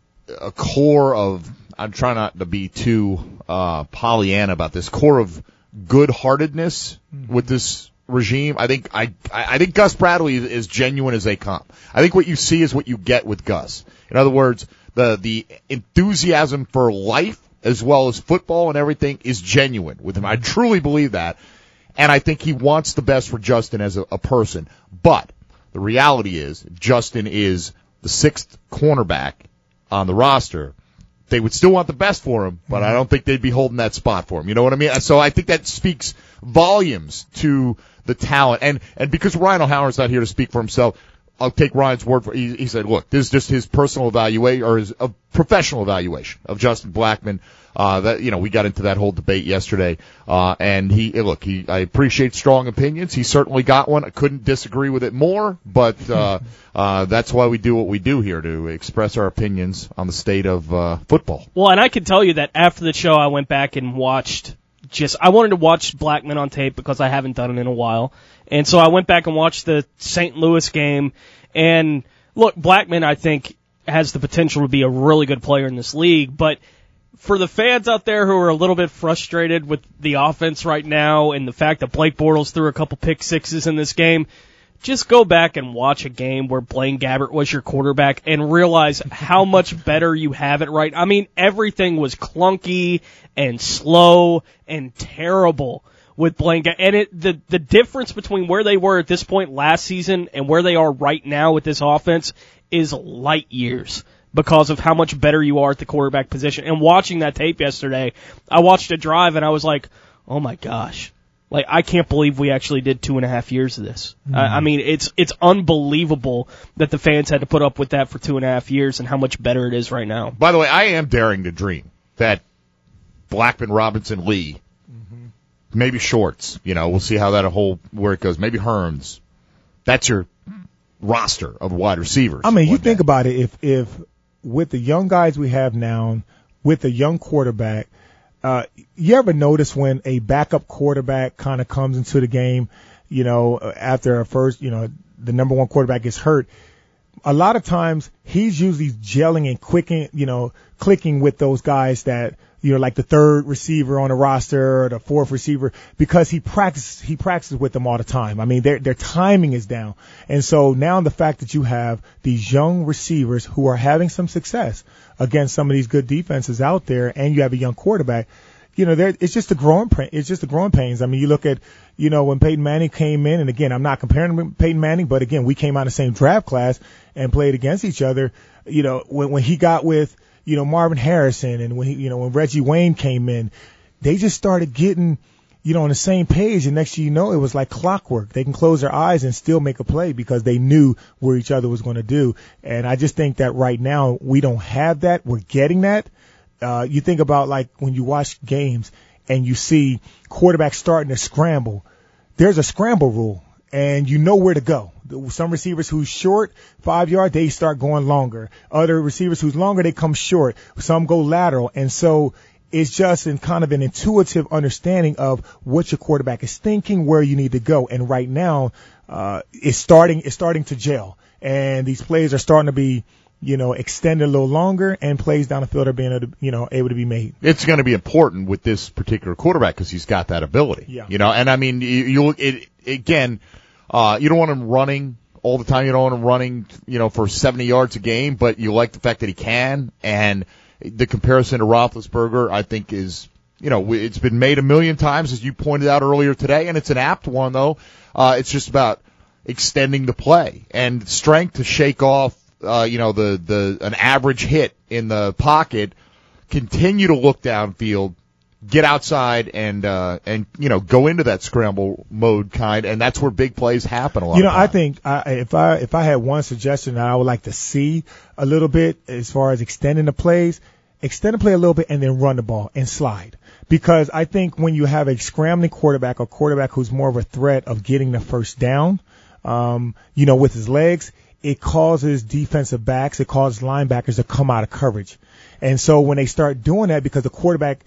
core of, I'm trying not to be too Pollyanna about this, core of good-heartedness with this regime. I think Gus Bradley is genuine as they come. I think what you see is what you get with Gus. In other words, the enthusiasm for life as well as football and everything is genuine with him. I truly believe that, and I think he wants the best for Justin as a person. But the reality is Justin is the 6th cornerback on the roster. They would still want the best for him, but I don't think they'd be holding that spot for him. You know what I mean? So I think that speaks volumes to the talent. And because Ryan O'Halloran's not here to speak for himself, I'll take Ryan's word for he said, look, this is just his personal evaluation or his professional evaluation of Justin Blackmon. That, we got into that whole debate yesterday. And I appreciate strong opinions. He certainly got one. I couldn't disagree with it more, but, that's why we do what we do here, to express our opinions on the state of, football. Well, and I can tell you that after the show, I went back and I wanted to watch Blackmon on tape because I haven't done it in a while. And so I went back and watched the St. Louis game. And look, Blackmon, I think, has the potential to be a really good player in this league, but for the fans out there who are a little bit frustrated with the offense right now and the fact that Blake Bortles threw a couple pick sixes in this game, just go back and watch a game where Blaine Gabbert was your quarterback and realize how much better you have it right. I mean, everything was clunky and slow and terrible with Blaine Gabbert. And the difference between where they were at this point last season and where they are right now with this offense is light years, because of how much better you are at the quarterback position. And watching that tape yesterday, I watched a drive and I was like, oh my gosh. Like, I can't believe we actually did 2.5 years of this. Mm-hmm. I mean, it's unbelievable that the fans had to put up with that for 2.5 years and how much better it is right now. By the way, I am daring to dream that Blackmon, Robinson, Lee, maybe Shorts, we'll see how where it goes. Maybe Hearns. That's your roster of wide receivers. I mean, you think about it, if with the young guys we have now, with a young quarterback, you ever notice when a backup quarterback kind of comes into the game, after a first, the number one quarterback gets hurt, a lot of times he's usually gelling and clicking with those guys that, like the third receiver on the roster or the fourth receiver, because he practices with them all the time. I mean, their timing is down. And so now the fact that you have these young receivers who are having some success against some of these good defenses out there, and you have a young quarterback, it's just the growing pains. I mean, you look at, when Peyton Manning came in, and again, I'm not comparing him with Peyton Manning, but again, we came out of the same draft class and played against each other. When he got with, Marvin Harrison, and when Reggie Wayne came in, they just started getting, on the same page, and next thing you know, it was like clockwork. They can close their eyes and still make a play because they knew where each other was going to do. And I just think that right now we don't have that. We're getting that. You think about like when you watch games and you see quarterbacks starting to scramble, there's a scramble rule and you know where to go. Some receivers who's short, 5 yards, they start going longer. Other receivers who's longer, they come short. Some go lateral. And so it's just in kind of an intuitive understanding of what your quarterback is thinking, where you need to go. And right now, it's starting to gel. And these plays are starting to be, extended a little longer, and plays down the field are being, able to be made. It's going to be important with this particular quarterback because he's got that ability. Yeah. And I mean, again, you don't want him running all the time. You don't want him running, for 70 yards a game, but you like the fact that he can. And the comparison to Roethlisberger, I think, is, it's been made a million times, as you pointed out earlier today, and it's an apt one, though. It's just about extending the play and strength to shake off, an average hit in the pocket, continue to look downfield, get outside and go into that scramble mode kind, and that's where big plays happen a lot. I think if I had one suggestion that I would like to see a little bit as far as extending the plays, extend the play a little bit and then run the ball and slide. Because I think when you have a scrambling quarterback, a quarterback who's more of a threat of getting the first down, with his legs, it causes defensive backs, it causes linebackers to come out of coverage. And so when they start doing that, because the quarterback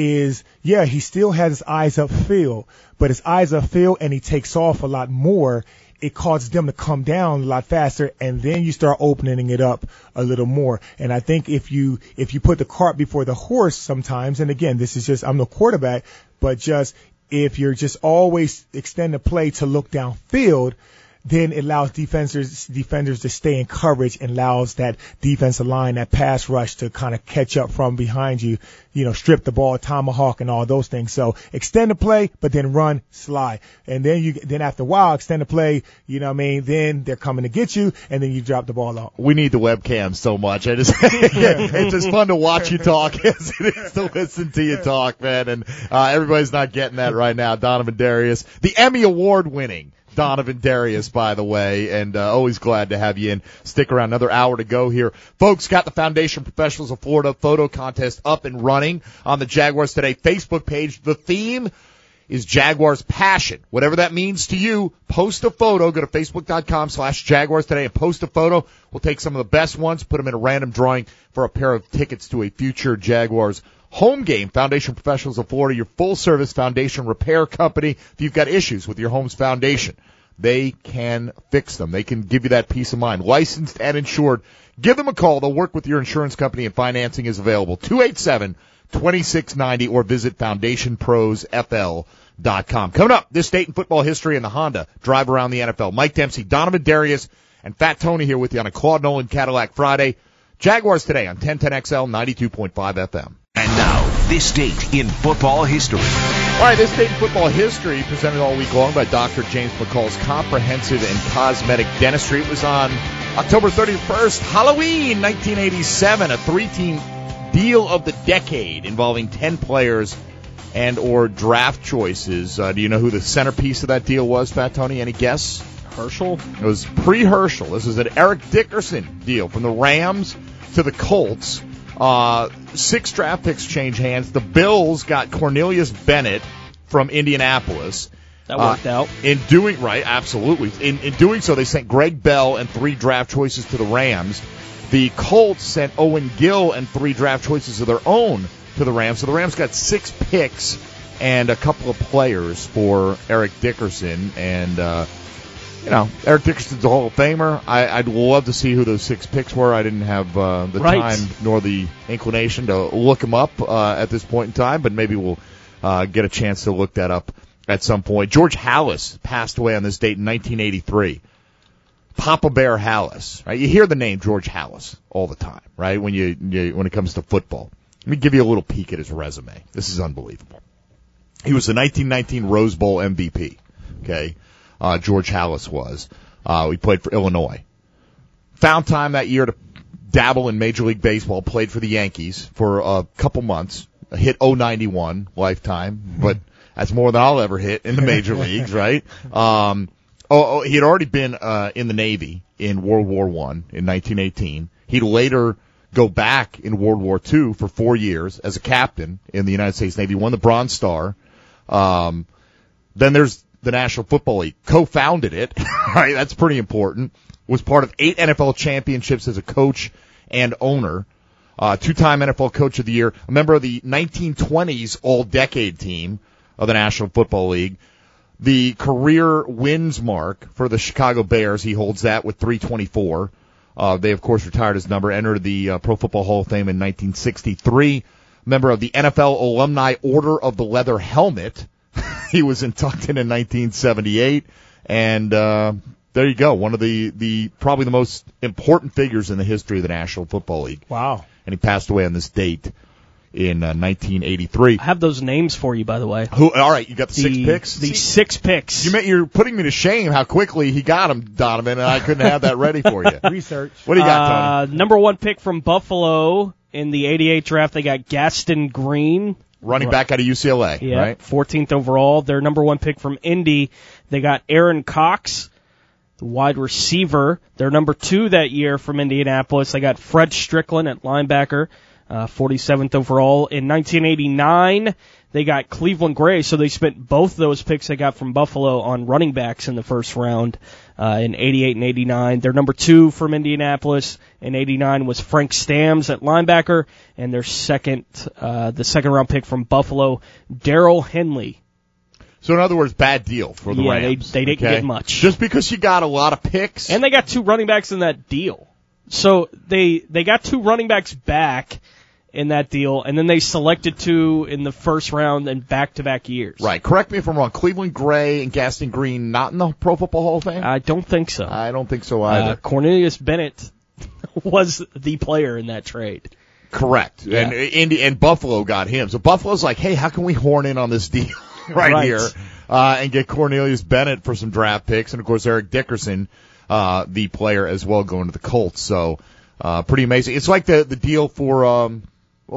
he still has his eyes upfield, but his eyes upfield and he takes off a lot more, it causes them to come down a lot faster, and then you start opening it up a little more. And I think if you put the cart before the horse sometimes, and again, this is just, I'm no quarterback, but just if you're just always extend the play to look downfield, then it allows defenders to stay in coverage and allows that defensive line, that pass rush, to kind of catch up from behind you, strip the ball, tomahawk, and all those things. So extend the play, but then run, slide. And then after a while, extend the play, then they're coming to get you, and then you drop the ball out. We need the webcam so much. It's just fun to watch you talk as it is to listen to you talk, man. And everybody's not getting that right now. Donovan Darius, the Emmy Award winning Donovan Darius, by the way, and always glad to have you in. Stick around, another hour to go here. Folks, got the Foundation Professionals of Florida photo contest up and running on the Jaguars Today Facebook page. The theme is Jaguars Passion. Whatever that means to you, post a photo. Go to facebook.com/Jaguars Today and post a photo. We'll take some of the best ones, put them in a random drawing for a pair of tickets to a future Jaguars home game. Foundation Professionals of Florida, your full-service foundation repair company. If you've got issues with your home's foundation, they can fix them. They can give you that peace of mind. Licensed and insured. Give them a call. They'll work with your insurance company, and financing is available. 287-2690 or visit FoundationProsFL.com. Coming up, this date in football history and the Honda drive around the NFL. Mike Dempsey, Donovan Darius, and Fat Tony here with you on a Claude Nolan Cadillac Friday. Jaguars Today on 1010XL 92.5 FM. And now, this date in football history. All right, this date in football history presented all week long by Dr. James McCall's Comprehensive and Cosmetic Dentistry. It was on October 31st, Halloween, 1987, a three-team deal of the decade involving 10 players and or draft choices. Do you know who the centerpiece of that deal was, Fat Tony? Any guess? Herschel? It was pre-Herschel. This was an Eric Dickerson deal from the Rams to the Colts. 6 draft picks change hands. The Bills got Cornelius Bennett from Indianapolis. That worked out. Absolutely. In doing so, they sent Greg Bell and 3 draft choices to the Rams. The Colts sent Owen Gill and 3 draft choices of their own to the Rams. So the Rams got 6 picks and a couple of players for Eric Dickerson. And, Eric Dickerson's a Hall of Famer. I'd love to see who those 6 picks were. I didn't have the time nor the inclination to look them up at this point in time, but maybe we'll get a chance to look that up at some point. George Halas passed away on this date in 1983. Papa Bear Halas, right? You hear the name George Halas all the time, right? When it comes to football. Let me give you a little peek at his resume. This is unbelievable. He was the 1919 Rose Bowl MVP. Okay. George Halas was. He played for Illinois. Found time that year to dabble in Major League Baseball, played for the Yankees for a couple months, hit .091 lifetime, but that's more than I'll ever hit in the major leagues, right? He had already been in the Navy in World War I in 1918. He'd later go back in World War II for 4 years as a captain in the United States Navy, won the Bronze Star. Then there's the National Football League, co-founded it, right? That's pretty important. Was part of 8 NFL championships as a coach and owner. 2-time NFL Coach of the Year, a member of the 1920s All-Decade team of the National Football League. The career wins mark for the Chicago Bears, he holds that with 324. They, of course, retired his number, entered the Pro Football Hall of Fame in 1963. Member of the NFL Alumni Order of the Leather Helmet. He was inducted in 1978, and there you go. One of the probably the most important figures in the history of the National Football League. Wow. And he passed away on this date in 1983. I have those names for you, by the way. All right, you got the 6 picks? The 6 picks. You're putting me to shame how quickly he got them, Donovan, and I couldn't have that ready for you. Research. What do you got, Tony? Number 1 pick from Buffalo in the 88 draft, they got Gaston Green. Running back out of UCLA, yeah, right? 14th overall. Their number 1 pick from Indy, they got Aaron Cox, the wide receiver. Their number 2 that year from Indianapolis, they got Fred Strickland at linebacker, 47th overall. In 1989, they got Cleveland Gray, so they spent both those picks they got from Buffalo on running backs in the first round in 88 and 89. Their number 2 from Indianapolis in 89 was Frank Stamms at linebacker, and their the second round pick from Buffalo, Darrell Henley. So in other words, bad deal for the Rams. They didn't get much. Just because you got a lot of picks. And they got 2 running backs in that deal. So they got 2 running backs back in that deal, and then they selected 2 in the first round in back-to-back years. Right. Correct me if I'm wrong. Cleveland Gray and Gaston Green not in the Pro Football Hall of Fame? I don't think so. I don't think so either. Cornelius Bennett was the player in that trade. Correct. Yeah. And Buffalo got him. So Buffalo's like, hey, how can we horn in on this deal right here and get Cornelius Bennett for some draft picks? And, of course, Eric Dickerson, the player as well, going to the Colts. So pretty amazing. It's like the deal for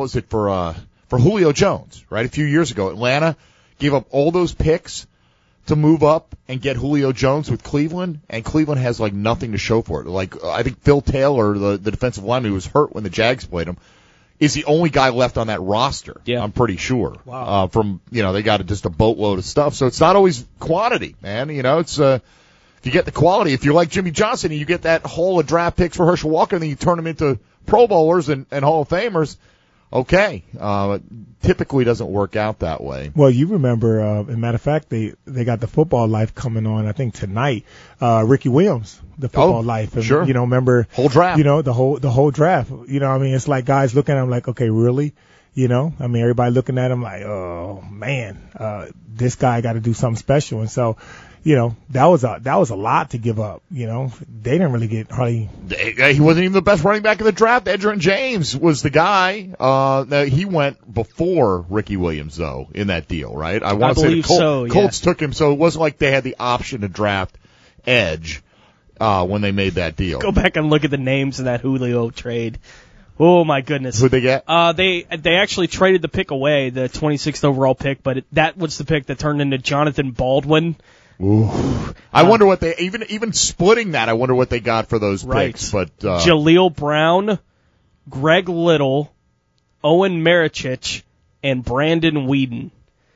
for Julio Jones, right? A few years ago, Atlanta gave up all those picks to move up and get Julio Jones with Cleveland, and Cleveland has like nothing to show for it. Like, I think Phil Taylor, the defensive lineman who was hurt when the Jags played him, is the only guy left on that roster. Yeah. I'm pretty sure. Wow. They got just a boatload of stuff. So it's not always quantity, man. It's, if you get the quality, if you're like Jimmy Johnson and you get that haul of draft picks for Herschel Walker and then you turn them into Pro Bowlers and Hall of Famers, okay. Typically doesn't work out that way. Well, you remember, as a matter of fact, they got the Football Life coming on, I think tonight. Ricky Williams, the Football Life. And, sure. Remember. Whole draft. The whole draft. It's like guys looking at him like, okay, really? Everybody looking at him like, oh man, this guy got to do something special. And so, that was a lot to give up. They didn't really get hardly. He wasn't even the best running back in the draft. Edgerrin James was the guy. He went before Ricky Williams though in that deal, right? I want to say the Colts took him, so it wasn't like they had the option to draft Edge when they made that deal. Go back and look at the names in that Julio trade. Oh my goodness! Who'd they get? They actually traded the pick away, the 26th overall pick, but that was the pick that turned into Jonathan Baldwin. Ooh. I wonder what they even splitting that. I wonder what they got for those picks. But Jaleel Brown, Greg Little, Owen Marichich, and Brandon Whedon.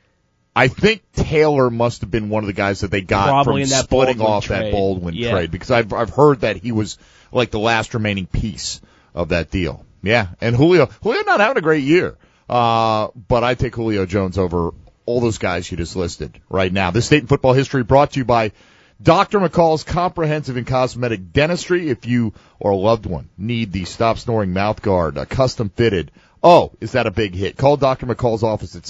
I think Taylor must have been one of the guys that they got probably from in that splitting Baldwin off trade. That Baldwin trade, because I've heard that he was like the last remaining piece of that deal. Yeah, and Julio not having a great year, but I take Julio Jones over all those guys you just listed right now. This State in Football History brought to you by Dr. McCall's Comprehensive and Cosmetic Dentistry. If you or a loved one need the Stop Snoring mouth guard, custom fitted, is that a big hit? Call Dr. McCall's office at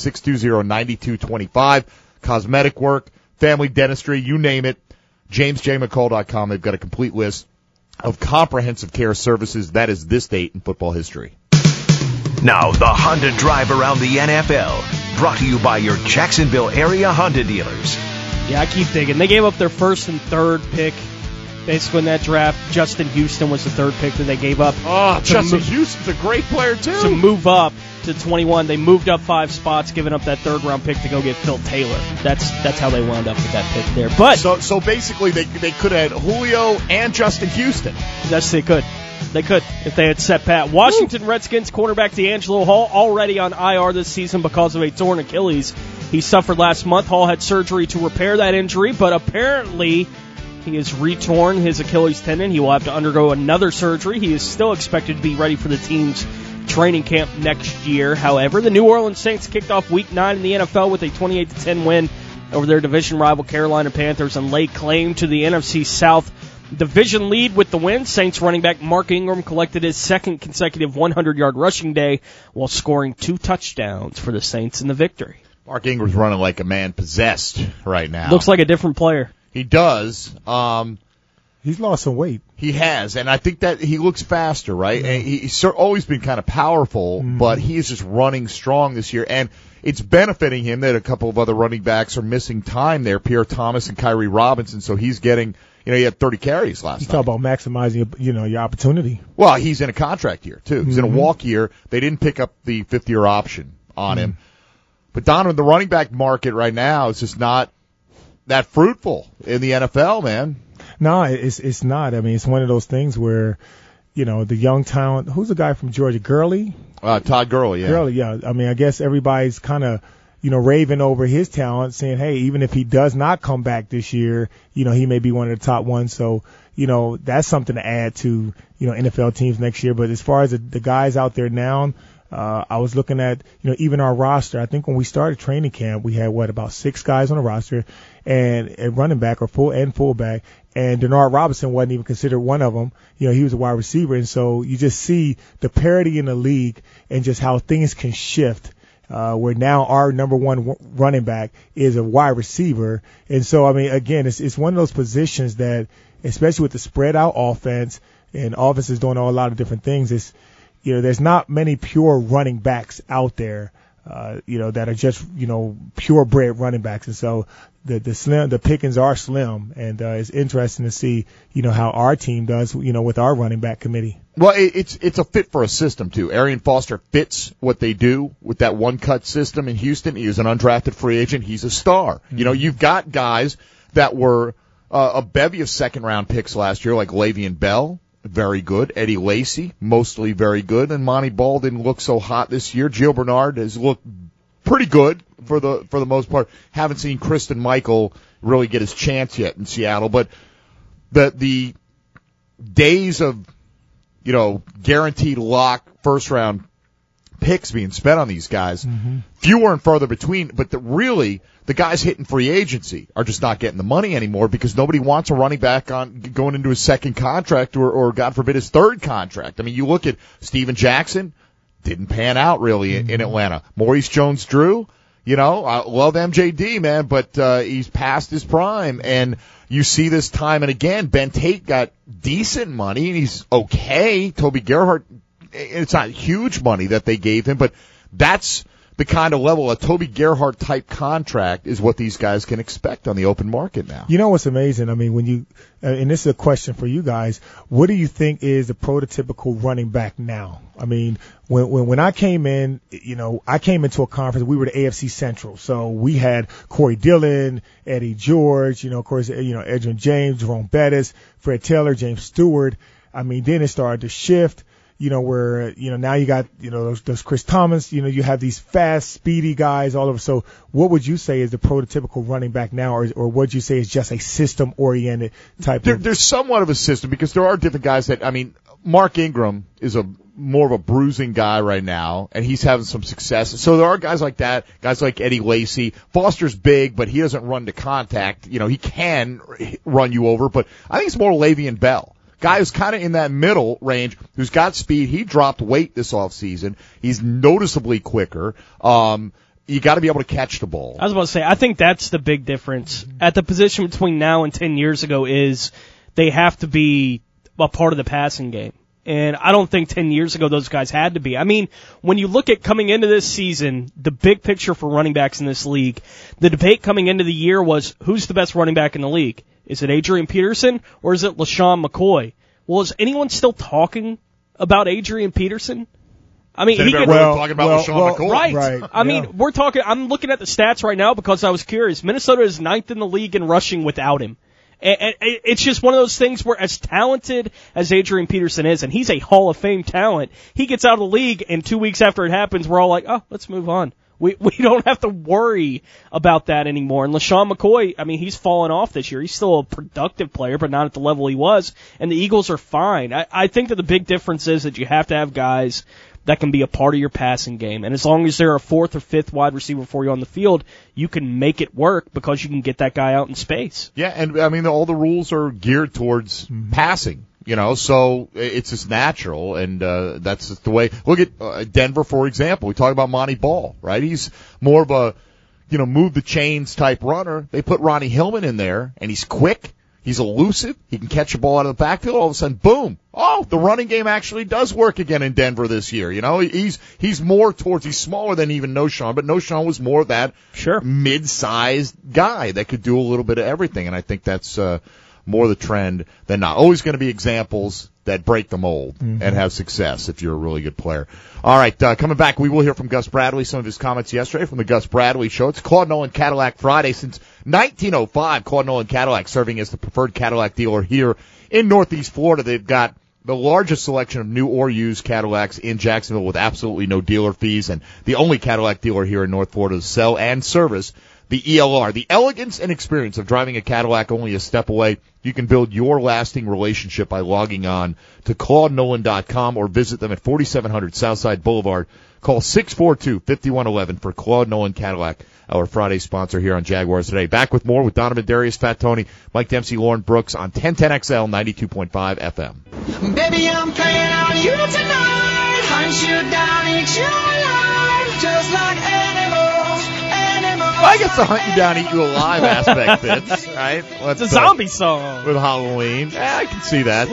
620-9225. Cosmetic work, family dentistry, you name it. JamesJMcCall.com. They've got a complete list of comprehensive care services. That is this Date in Football History. Now, the Honda Drive around the NFL, brought to you by your Jacksonville area Honda dealers. Yeah, I keep digging. They gave up their first and third pick, basically in that draft. Justin Houston was the third pick that they gave up. Oh, Justin Houston's a great player, too. To move up to 21, they moved up 5 spots, giving up that third-round pick to go get Phil Taylor. That's how they wound up with that pick there. But so basically, they could have had Julio and Justin Houston. Yes, they could. They could if they had set pat. Washington Redskins cornerback D'Angelo Hall already on IR this season because of a torn Achilles he suffered last month. Hall had surgery to repair that injury, but apparently he has retorn his Achilles tendon. He will have to undergo another surgery. He is still expected to be ready for the team's training camp next year. However, the New Orleans Saints kicked off Week 9 in the NFL with a 28-10 win over their division rival Carolina Panthers and laid claim to the NFC South division lead with the win. Saints running back Mark Ingram collected his second consecutive 100-yard rushing day while scoring 2 touchdowns for the Saints in the victory. Mark Ingram's running like a man possessed right now. Looks like a different player. He does. He's lost some weight. He has, and I think that he looks faster, right? Mm-hmm. And he's always been kind of powerful, but he is just running strong this year. And it's benefiting him that a couple of other running backs are missing time there, Pierre Thomas and Kyrie Robinson, so he's getting, he had 30 carries last night. You talk about maximizing, your opportunity. Well, he's in a contract year, too. He's in a walk year. They didn't pick up the 5th-year option on him. But Donovan, the running back market right now is just not that fruitful in the NFL, man. No, it's not. I mean, it's one of those things where, the young talent. Who's the guy from Georgia? Gurley? Todd Gurley, yeah. Gurley, yeah. I mean, I guess everybody's kind of, raving over his talent, saying, hey, even if he does not come back this year, he may be one of the top ones. So, that's something to add to, NFL teams next year. But as far as the guys out there now, I was looking at, even our roster. I think when we started training camp, we had about 6 guys on the roster and a running back or fullback. And Denard Robinson wasn't even considered one of them. He was a wide receiver. And so you just see the parity in the league and just how things can shift. Where now our number one running back is a wide receiver. And so, I mean, again, it's one of those positions that, especially with the spread out offense and offenses doing a lot of different things, there's not many pure running backs out there. that are just, purebred running backs. And so the pickings are slim, and it's interesting to see, how our team does, with our running back committee. Well, it's a fit for a system too. Arian Foster fits what they do with that one cut system in Houston. He is an undrafted free agent. He's a star. Mm-hmm. You've got guys that were a bevy of second round picks last year, like Le'Veon Bell, very good. Eddie Lacy, mostly very good. And Monty Ball didn't look so hot this year. Gio Bernard has looked pretty good for the most part. Haven't seen Christine Michael really get his chance yet in Seattle, but the days of guaranteed lock first round picks being spent on these guys, fewer and further between, but the guys hitting free agency are just not getting the money anymore because nobody wants a running back on going into his second contract or God forbid his third contract. I mean, you look at Steven Jackson, didn't pan out really in Atlanta. Maurice Jones-Drew, I love MJD, man, but he's past his prime, and you see this time and again. Ben Tate got decent money, and he's okay. Toby Gerhart, it's not huge money that they gave him, but that's the kind of level, a Toby Gerhart type contract is what these guys can expect on the open market now. You know what's amazing? I mean, when you, and this is a question for you guys, what do you think is the prototypical running back now? I mean, when I came in, I came into a conference, we were the AFC Central. So we had Corey Dillon, Eddie George, of course, Edgerrin James, Jerome Bettis, Fred Taylor, James Stewart. I mean, then it started to shift. Where, now you got, those Chris Thomas, you have these fast, speedy guys all over. So what would you say is the prototypical running back now, or would you say is just a system-oriented type There's somewhat of a system because there are different guys Mark Ingram is more of a bruising guy right now, and he's having some success. So there are guys like that, guys like Eddie Lacy. Foster's big, but he doesn't run to contact. He can run you over, but I think it's more Le'Veon Bell. Guy who's kind of in that middle range, who's got speed. He dropped weight this offseason. He's noticeably quicker. You got to be able to catch the ball. I was about to say, I think that's the big difference at the position between now and 10 years ago is they have to be a part of the passing game. And I don't think 10 years ago those guys had to be. I mean, when you look at coming into this season, the big picture for running backs in this league, the debate coming into the year was who's the best running back in the league? Is it Adrian Peterson or is it LaShawn McCoy? Well, is anyone still talking about Adrian Peterson? I mean, talking about LaShawn McCoy. Right. I mean, I'm looking at the stats right now because I was curious. Minnesota is 9th in the league in rushing without him. And it's just one of those things where as talented as Adrian Peterson is, and he's a Hall of Fame talent, he gets out of the league and 2 weeks after it happens, we're all like, oh, let's move on. We don't have to worry about that anymore. And LaShawn McCoy, I mean, he's fallen off this year. He's still a productive player, but not at the level he was. And the Eagles are fine. I think that the big difference is that you have to have guys that can be a part of your passing game. And as long as they're a 4th or 5th wide receiver for you on the field, you can make it work because you can get that guy out in space. Yeah, and I mean, all the rules are geared towards passing. So it's just natural, and that's just the way. Look at Denver, for example. We talk about Monty Ball, right? He's more of a, move the chains type runner. They put Ronnie Hillman in there, and he's quick. He's elusive. He can catch a ball out of the backfield. All of a sudden, boom! Oh, the running game actually does work again in Denver this year. He's more towards. He's smaller than even Noshawn, but Noshawn was more of that mid-sized guy that could do a little bit of everything, and I think that's more the trend than not. Always going to be examples that break the mold and have success if you're a really good player. All right, coming back, we will hear from Gus Bradley, some of his comments yesterday from the Gus Bradley Show. It's Claude Nolan Cadillac Friday. Since 1905, Claude Nolan Cadillac serving as the preferred Cadillac dealer here in Northeast Florida. They've got the largest selection of new or used Cadillacs in Jacksonville with absolutely no dealer fees, and the only Cadillac dealer here in North Florida to sell and service the ELR. The elegance and experience of driving a Cadillac only a step away. You can build your lasting relationship by logging on to ClaudeNolan.com or visit them at 4700 Southside Boulevard. Call 642-5111 for Claude Nolan Cadillac, our Friday sponsor here on Jaguars Today. Back with more with Donovan Darius, Fat Tony, Mike Dempsey, Lauren Brooks on 1010XL 92.5 FM. Baby, I'm playing on you tonight. Hunt you down, eat your life, just like animals. Well, I guess the Hunt You Down, Eat You Alive aspect fits, right? It's a zombie song. With Halloween. Yeah, I can see that.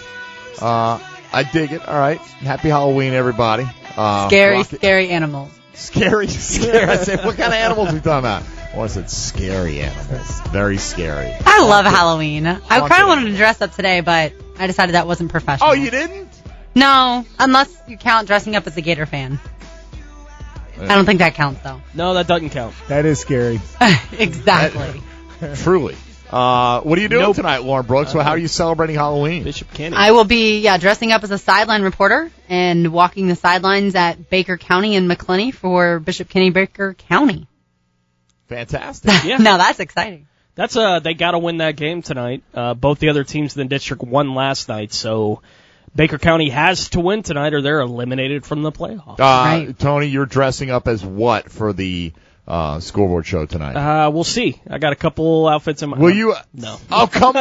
Werewolf. I dig it. All right. Happy Halloween, everybody. Scary animals. Scary. I said, what kind of animals are we talking about? Oh, I said scary animals. Very scary. I love Halloween. I kind of wanted to dress up today, but I decided that wasn't professional. Oh, you didn't? No, unless you count dressing up as a Gator fan. I don't think that counts, though. No, that doesn't count. That is scary. Exactly. Truly. What are you doing tonight, Lauren Brooks? Well, how are you celebrating Halloween? Bishop Kenny. I will be, dressing up as a sideline reporter and walking the sidelines at Baker County and McClenny for Bishop Kenny Baker County. Fantastic. Yeah. No, that's exciting. That's they got to win that game tonight. Both the other teams in the district won last night, so Baker County has to win tonight or they're eliminated from the playoffs. Right. Tony, you're dressing up as what for the scoreboard show tonight? We'll see. I got a couple outfits in my. Will you? No. Oh, come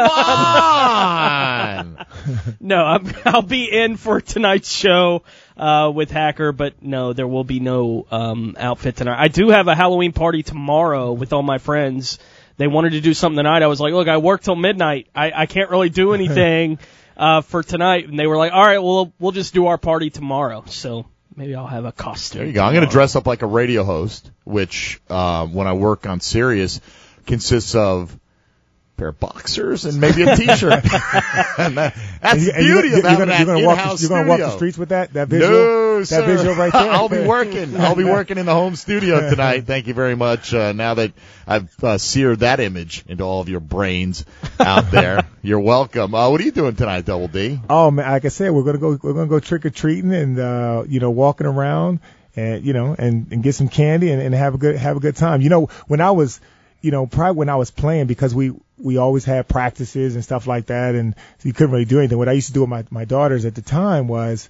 on! No, I'll be in for tonight's show with Hacker, but no, there will be no outfit tonight. I do have a Halloween party tomorrow with all my friends. They wanted to do something tonight. I was like, look, I work till midnight. I can't really do anything for tonight. And they were like, all right, well, we'll just do our party tomorrow. So maybe I'll have a costume. There you go. I'm going to dress up like a radio host, which when I work on Sirius consists of a pair of boxers and maybe a T-shirt. And that's the beauty of having that in-house studio. You're going to walk the streets with that visual? No, sir. That visual right there? I'll be working. I'll be working in the home studio tonight. Thank you very much. Now that I've seared that image into all of your brains out there, you're welcome. What are you doing tonight, Double D? Oh man, like I said, we're gonna go trick or treating and walking around and and get some candy and have a good time. When I was probably when I was playing, because we always had practices and stuff like that, and so you couldn't really do anything. What I used to do with my daughters at the time was,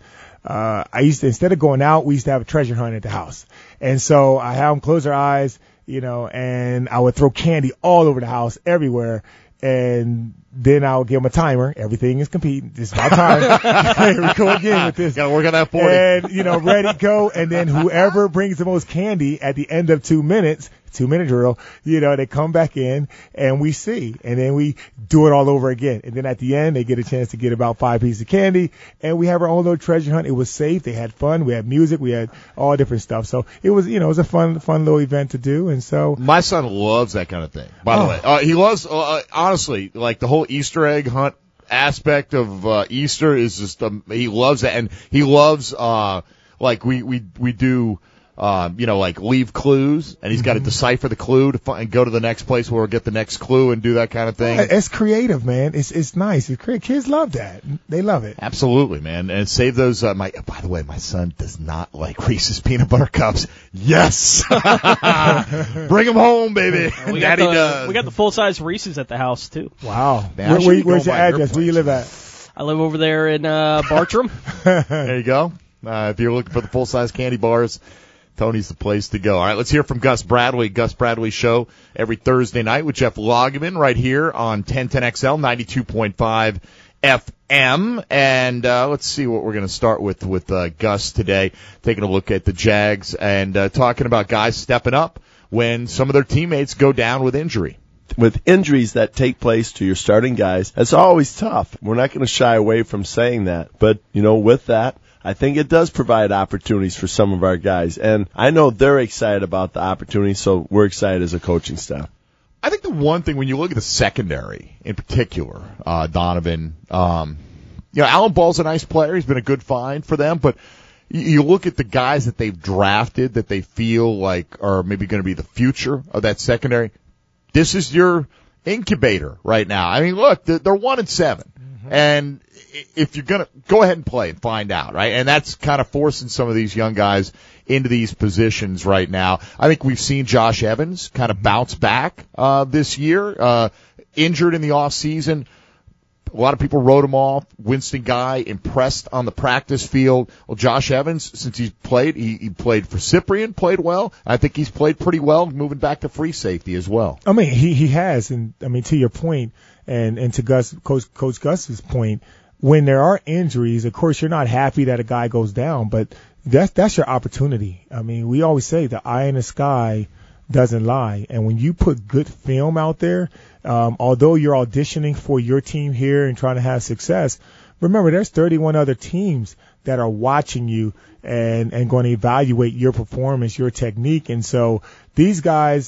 I used to, instead of going out, we used to have a treasure hunt at the house. And so I have them close their eyes, and I would throw candy all over the house, everywhere. And then I'll give them a timer. Everything is competing. It's about time. Here we go again with this. Gotta work on that 40. And, ready, go. And then whoever brings the most candy at the end of 2 minutes, 2-minute drill, they come back in and we see. And then we do it all over again. And then at the end, they get a chance to get about 5 pieces of candy. And we have our own little treasure hunt. It was safe. They had fun. We had music. We had all different stuff. So it was, it was a fun little event to do. And so. My son loves that kind of thing, by the way. He loves, honestly, like the whole Easter egg hunt aspect of Easter is just, he loves that. And he loves, like we do, like leave clues, and he's got to decipher the clue and go to the next place where we'll get the next clue and do that kind of thing. It's creative, man. It's nice. It's creative. Kids love that. They love it. Absolutely, man. And save those. By the way, my son does not like Reese's peanut butter cups. Yes, bring them home, baby. Daddy does. We got the full size Reese's at the house too. Wow. Where's your address? Where you live at? I live over there in Bartram. There you go. If you're looking for the full size candy bars, Tony's the place to go. All right, let's hear from Gus Bradley. Gus Bradley Show every Thursday night with Jeff Loggeman right here on 1010XL 92.5 FM. And let's see what we're going to start with Gus today, taking a look at the Jags and talking about guys stepping up when some of their teammates go down with injury. With injuries that take place to your starting guys, it's always tough. We're not going to shy away from saying that. But, with that, I think it does provide opportunities for some of our guys. And I know they're excited about the opportunity, so we're excited as a coaching staff. I think the one thing, when you look at the secondary in particular, Donovan, Alan Ball's a nice player. He's been a good find for them. But you look at the guys that they've drafted that they feel like are maybe going to be the future of that secondary. This is your incubator right now. I mean, look, they're 1-7. And if you're going to go ahead and play and find out, right? And that's kind of forcing some of these young guys into these positions right now. I think we've seen Josh Evans kind of bounce back this year, injured in the off season. A lot of people wrote him off. Winston Guy impressed on the practice field. Well, Josh Evans, since he's played, he played for Cyprian, played well. I think he's played pretty well, moving back to free safety as well. I mean, he has, and I mean, to your point, and to Coach Gus's point, when there are injuries, of course, you're not happy that a guy goes down, but that's your opportunity. I mean, we always say the eye in the sky doesn't lie. And when you put good film out there, although you're auditioning for your team here and trying to have success, remember there's 31 other teams that are watching you and going to evaluate your performance, your technique. And so these guys,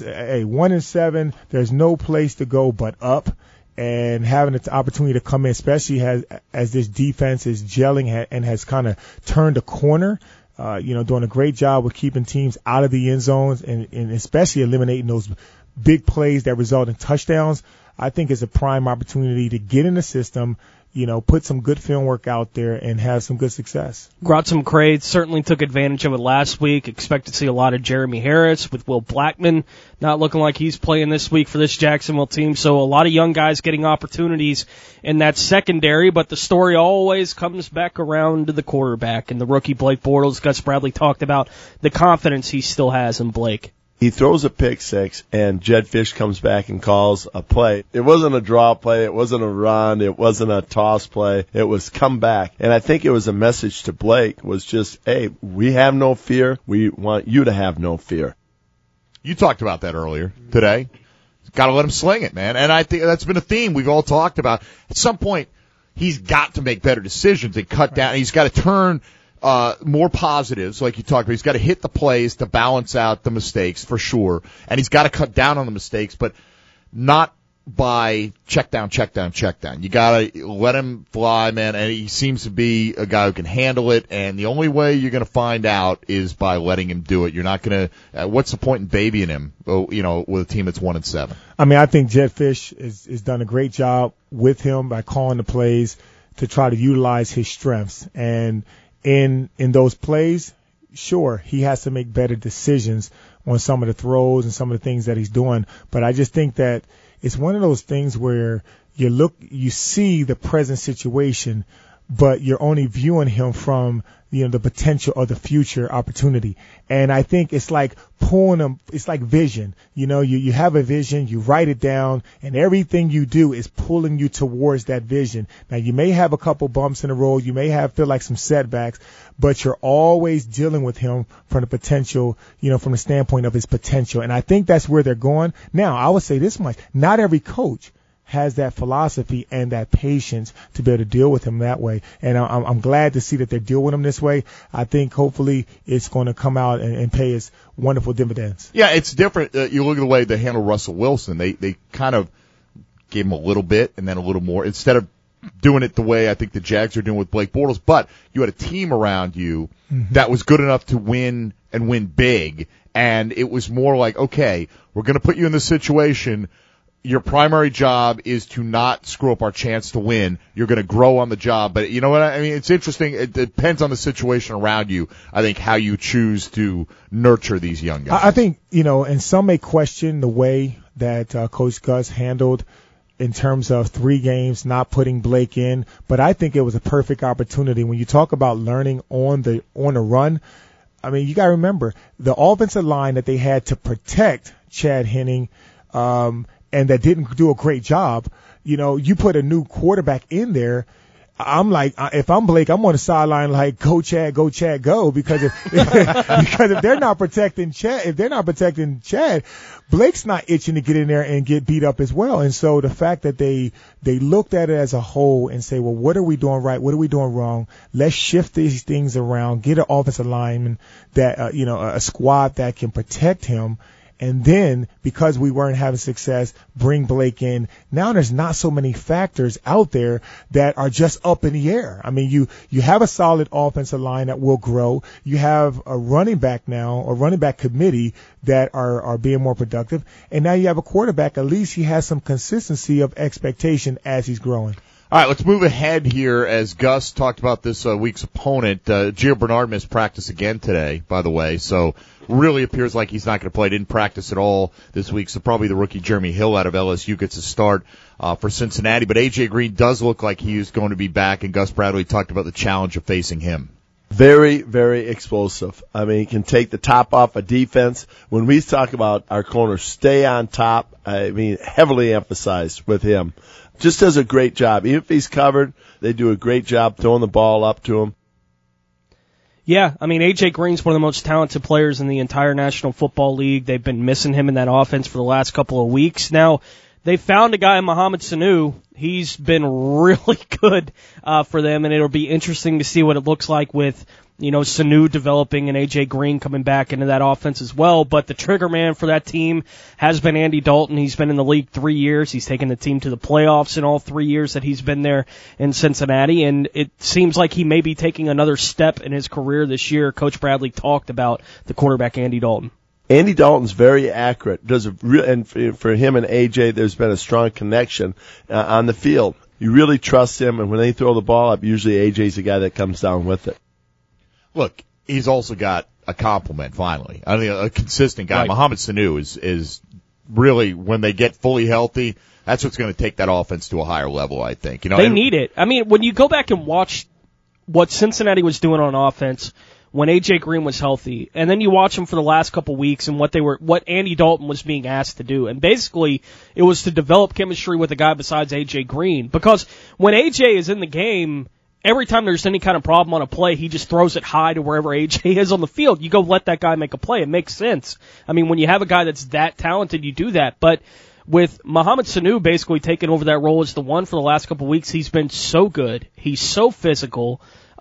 1-7, there's no place to go but up. And having the opportunity to come in, especially as this defense is gelling and has kind of turned a corner, doing a great job with keeping teams out of the end zones and especially eliminating those big plays that result in touchdowns. I think it's a prime opportunity to get in the system, put some good film work out there and have some good success. Grotzum Craig certainly took advantage of it last week. Expect to see a lot of Jeremy Harris with Will Blackman not looking like he's playing this week for this Jacksonville team. So a lot of young guys getting opportunities in that secondary, but the story always comes back around to the quarterback and the rookie Blake Bortles. Gus Bradley talked about the confidence he still has in Blake. He throws a pick six, and Jedd Fisch comes back and calls a play. It wasn't a draw play. It wasn't a run. It wasn't a toss play. It was come back. And I think it was a message to Blake was just, hey, we have no fear. We want you to have no fear. You talked about that earlier today. Got to let him sling it, man. And I think that's been a theme we've all talked about. At some point, he's got to make better decisions and cut down. He's got to turn more positives, like you talked about. He's got to hit the plays to balance out the mistakes, for sure. And he's got to cut down on the mistakes, but not by check down. You got to let him fly, man. And he seems to be a guy who can handle it. And the only way you're going to find out is by letting him do it. You're not going to, what's the point in babying him, with a team that's 1-7? I mean, I think Jedd Fisch has done a great job with him by calling the plays to try to utilize his strengths. And in those plays, sure, he has to make better decisions on some of the throws and some of the things that he's doing. But I just think that it's one of those things where you see the present situation, but you're only viewing him from, the potential of the future opportunity. And I think it's like pulling them, it's like vision. You have a vision, you write it down, and everything you do is pulling you towards that vision. Now, you may have a couple bumps in the road, you may feel like some setbacks, but you're always dealing with him from the potential, from the standpoint of his potential. And I think that's where they're going. Now, I would say this much, not every coach has that philosophy and that patience to be able to deal with him that way. And I'm glad to see that they deal with him this way. I think hopefully it's going to come out and pay its wonderful dividends. Yeah, it's different. You look at the way they handle Russell Wilson. They kind of gave him a little bit and then a little more instead of doing it the way I think the Jags are doing with Blake Bortles. But you had a team around you that was good enough to win and win big. And it was more like, okay, we're going to put you in this situation. Your primary job is to not screw up our chance to win. You're going to grow on the job. But you know what I mean? It's interesting. It depends on the situation around you, I think, how you choose to nurture these young guys. I think, and some may question the way that Coach Gus handled in terms of 3 games, not putting Blake in. But I think it was a perfect opportunity. When you talk about learning on the run, I mean, you got to remember the offensive line that they had to protect Chad Henne, and that didn't do a great job. You put a new quarterback in there. I'm like, if I'm Blake, I'm on the sideline like, go Chad, go, because if they're not protecting Chad, Blake's not itching to get in there and get beat up as well. And so the fact that they looked at it as a whole and say, well, what are we doing right? What are we doing wrong? Let's shift these things around, get an offensive lineman that, a squad that can protect him. And then, because we weren't having success, bring Blake in. Now there's not so many factors out there that are just up in the air. I mean, you have a solid offensive line that will grow. You have a running back committee that are being more productive. And now you have a quarterback. At least he has some consistency of expectation as he's growing. All right, let's move ahead here as Gus talked about this week's opponent. Gio Bernard missed practice again today, by the way, so really appears like he's not going to play. Didn't practice at all this week, so probably the rookie Jeremy Hill out of LSU gets a start for Cincinnati. But A.J. Green does look like he is going to be back, and Gus Bradley talked about the challenge of facing him. Very, very explosive. I mean, he can take the top off a defense. When we talk about our corners stay on top, I mean, heavily emphasized with him. Just does a great job. Even if he's covered, they do a great job throwing the ball up to him. Yeah, I mean, A.J. Green's one of the most talented players in the entire National Football League. They've been missing him in that offense for the last couple of weeks. Now, they found a guy, Mohamed Sanu. He's been really good for them, and it'll be interesting to see what it looks like with, Sanu developing and A.J. Green coming back into that offense as well. But the trigger man for that team has been Andy Dalton. He's been in the league 3 years. He's taken the team to the playoffs in all 3 years that he's been there in Cincinnati, and it seems like he may be taking another step in his career this year. Coach Bradley talked about the quarterback Andy Dalton. Andy Dalton's very accurate. And for him and AJ, there's been a strong connection on the field. You really trust him, and when they throw the ball up, usually AJ's the guy that comes down with it. Look, he's also got a compliment, finally. I mean, a consistent guy. Right. Mohamed Sanu is really, when they get fully healthy, that's what's going to take that offense to a higher level, I think. They need it. I mean, when you go back and watch what Cincinnati was doing on offense when A.J. Green was healthy, and then you watch him for the last couple weeks and what Andy Dalton was being asked to do. And basically, it was to develop chemistry with a guy besides A.J. Green. Because when A.J. is in the game, every time there's any kind of problem on a play, he just throws it high to wherever A.J. is on the field. You go let that guy make a play. It makes sense. I mean, when you have a guy that's that talented, you do that. But with Mohamed Sanu basically taking over that role as the one for the last couple of weeks, he's been so good. He's so physical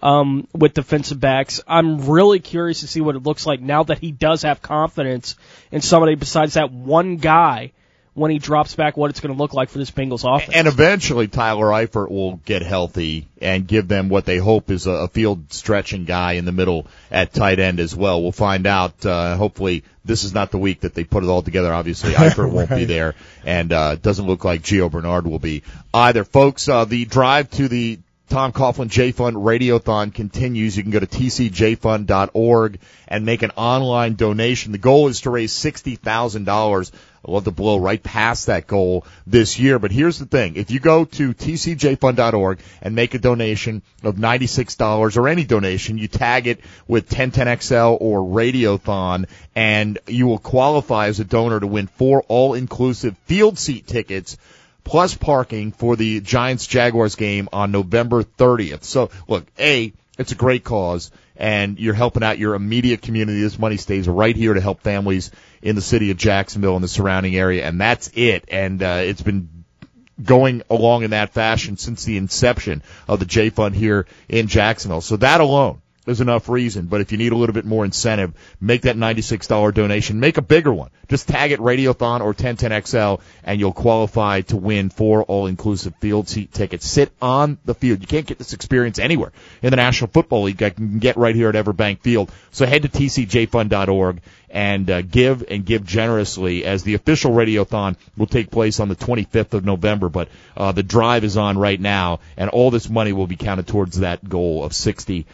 with defensive backs. I'm really curious to see what it looks like now that he does have confidence in somebody besides that one guy when he drops back, what it's going to look like for this Bengals offense. And eventually Tyler Eifert will get healthy and give them what they hope is a field-stretching guy in the middle at tight end as well. We'll find out. Hopefully this is not the week that they put it all together. Obviously, Eifert won't be there, and it doesn't look like Gio Bernard will be either. Folks, the drive to the Tom Coughlin J-Fund Radiothon continues. You can go to tcjfund.org and make an online donation. The goal is to raise $60,000. I'd love to blow right past that goal this year. But here's the thing. If you go to tcjfund.org and make a donation of $96 or any donation, you tag it with 1010XL or Radiothon, and you will qualify as a donor to win 4 all-inclusive field seat tickets plus parking for the Giants-Jaguars game on November 30th. So, look, it's a great cause, and you're helping out your immediate community. This money stays right here to help families in the city of Jacksonville and the surrounding area, and that's it. And it's been going along in that fashion since the inception of the J-Fund here in Jacksonville. So that alone is enough reason. But if you need a little bit more incentive, make that $96 donation. Make a bigger one. Just tag it Radiothon or 1010XL, and you'll qualify to win 4 all-inclusive field seat tickets. Sit on the field. You can't get this experience anywhere in the National Football League. I can get right here at Everbank Field. So head to tcjfund.org and give generously, as the official Radiothon will take place on the 25th of November. But the drive is on right now, and all this money will be counted towards that goal of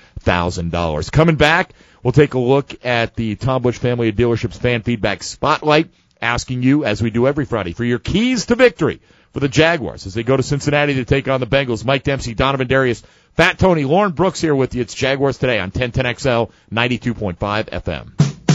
$60,000. Coming back, we'll take a look at the Tom Bush Family of Dealerships Fan Feedback Spotlight, asking you, as we do every Friday, for your keys to victory for the Jaguars as they go to Cincinnati to take on the Bengals. Mike Dempsey, Donovan Darius, Fat Tony, Lauren Brooks here with you. It's Jaguars Today on 1010XL 92.5 FM.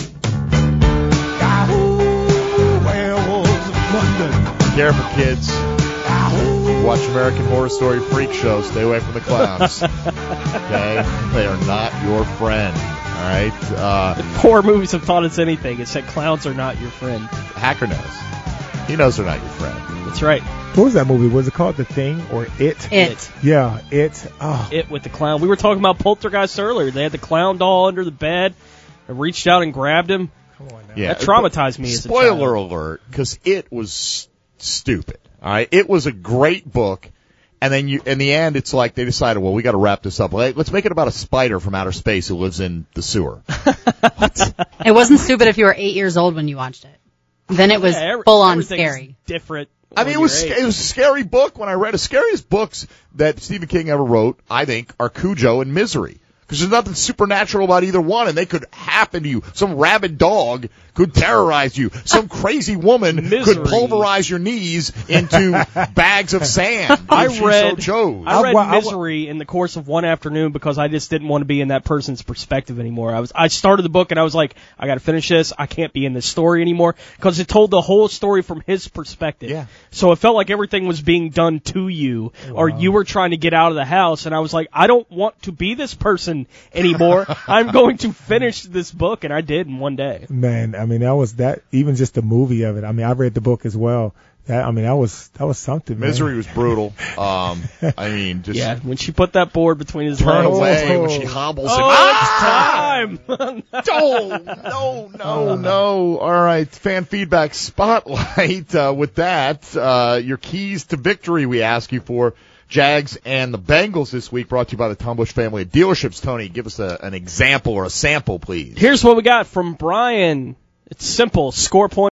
Careful, kids. Watch American Horror Story Freak Show. Stay away from the clowns. Okay? They are not your friend. All right? If horror movies have taught us anything, it's that clowns are not your friend. Hacker knows. He knows they're not your friend. That's right. What was that movie? Was it called The Thing or It? It. Yeah, It. Oh. It with the clown. We were talking about Poltergeist earlier. They had the clown doll under the bed. I reached out and grabbed him. Come on now. Yeah. That traumatized me as a child. Spoiler alert, because It was stupid. All right? It was a great book. And then in the end, it's like they decided, well, we got to wrap this up. Let's make it about a spider from outer space who lives in the sewer. What? It wasn't stupid if you were 8 years old when you watched it. Then it was full on scary. Different. I mean, it was a scary book when I read it. The scariest books that Stephen King ever wrote, I think, are Cujo and Misery. Because there's nothing supernatural about either one, and they could happen to you. Some rabid dog could terrorize you. Some crazy woman could pulverize your knees into bags of sand. I read Misery in the course of one afternoon because I just didn't want to be in that person's perspective anymore. I started the book and I was like, I got to finish this. I can't be in this story anymore because it told the whole story from his perspective. Yeah. So it felt like everything was being done to you, or you were trying to get out of the house, and I was like, I don't want to be this person listen anymore. I'm going to finish this book, and I did in one day. Man, I mean, even just the movie of it. I mean, I read the book as well. That was something. Misery man. was brutal. I mean, just yeah. When she put that board between his turn legs, away when she hobbles him. It's time. No. All right, fan feedback spotlight. With that, your keys to victory we ask you for Jags and the Bengals this week, brought to you by the Tom Bush family of dealerships. Tony, give us an example or a sample, please. Here's what we got from Brian. It's simple. Score point.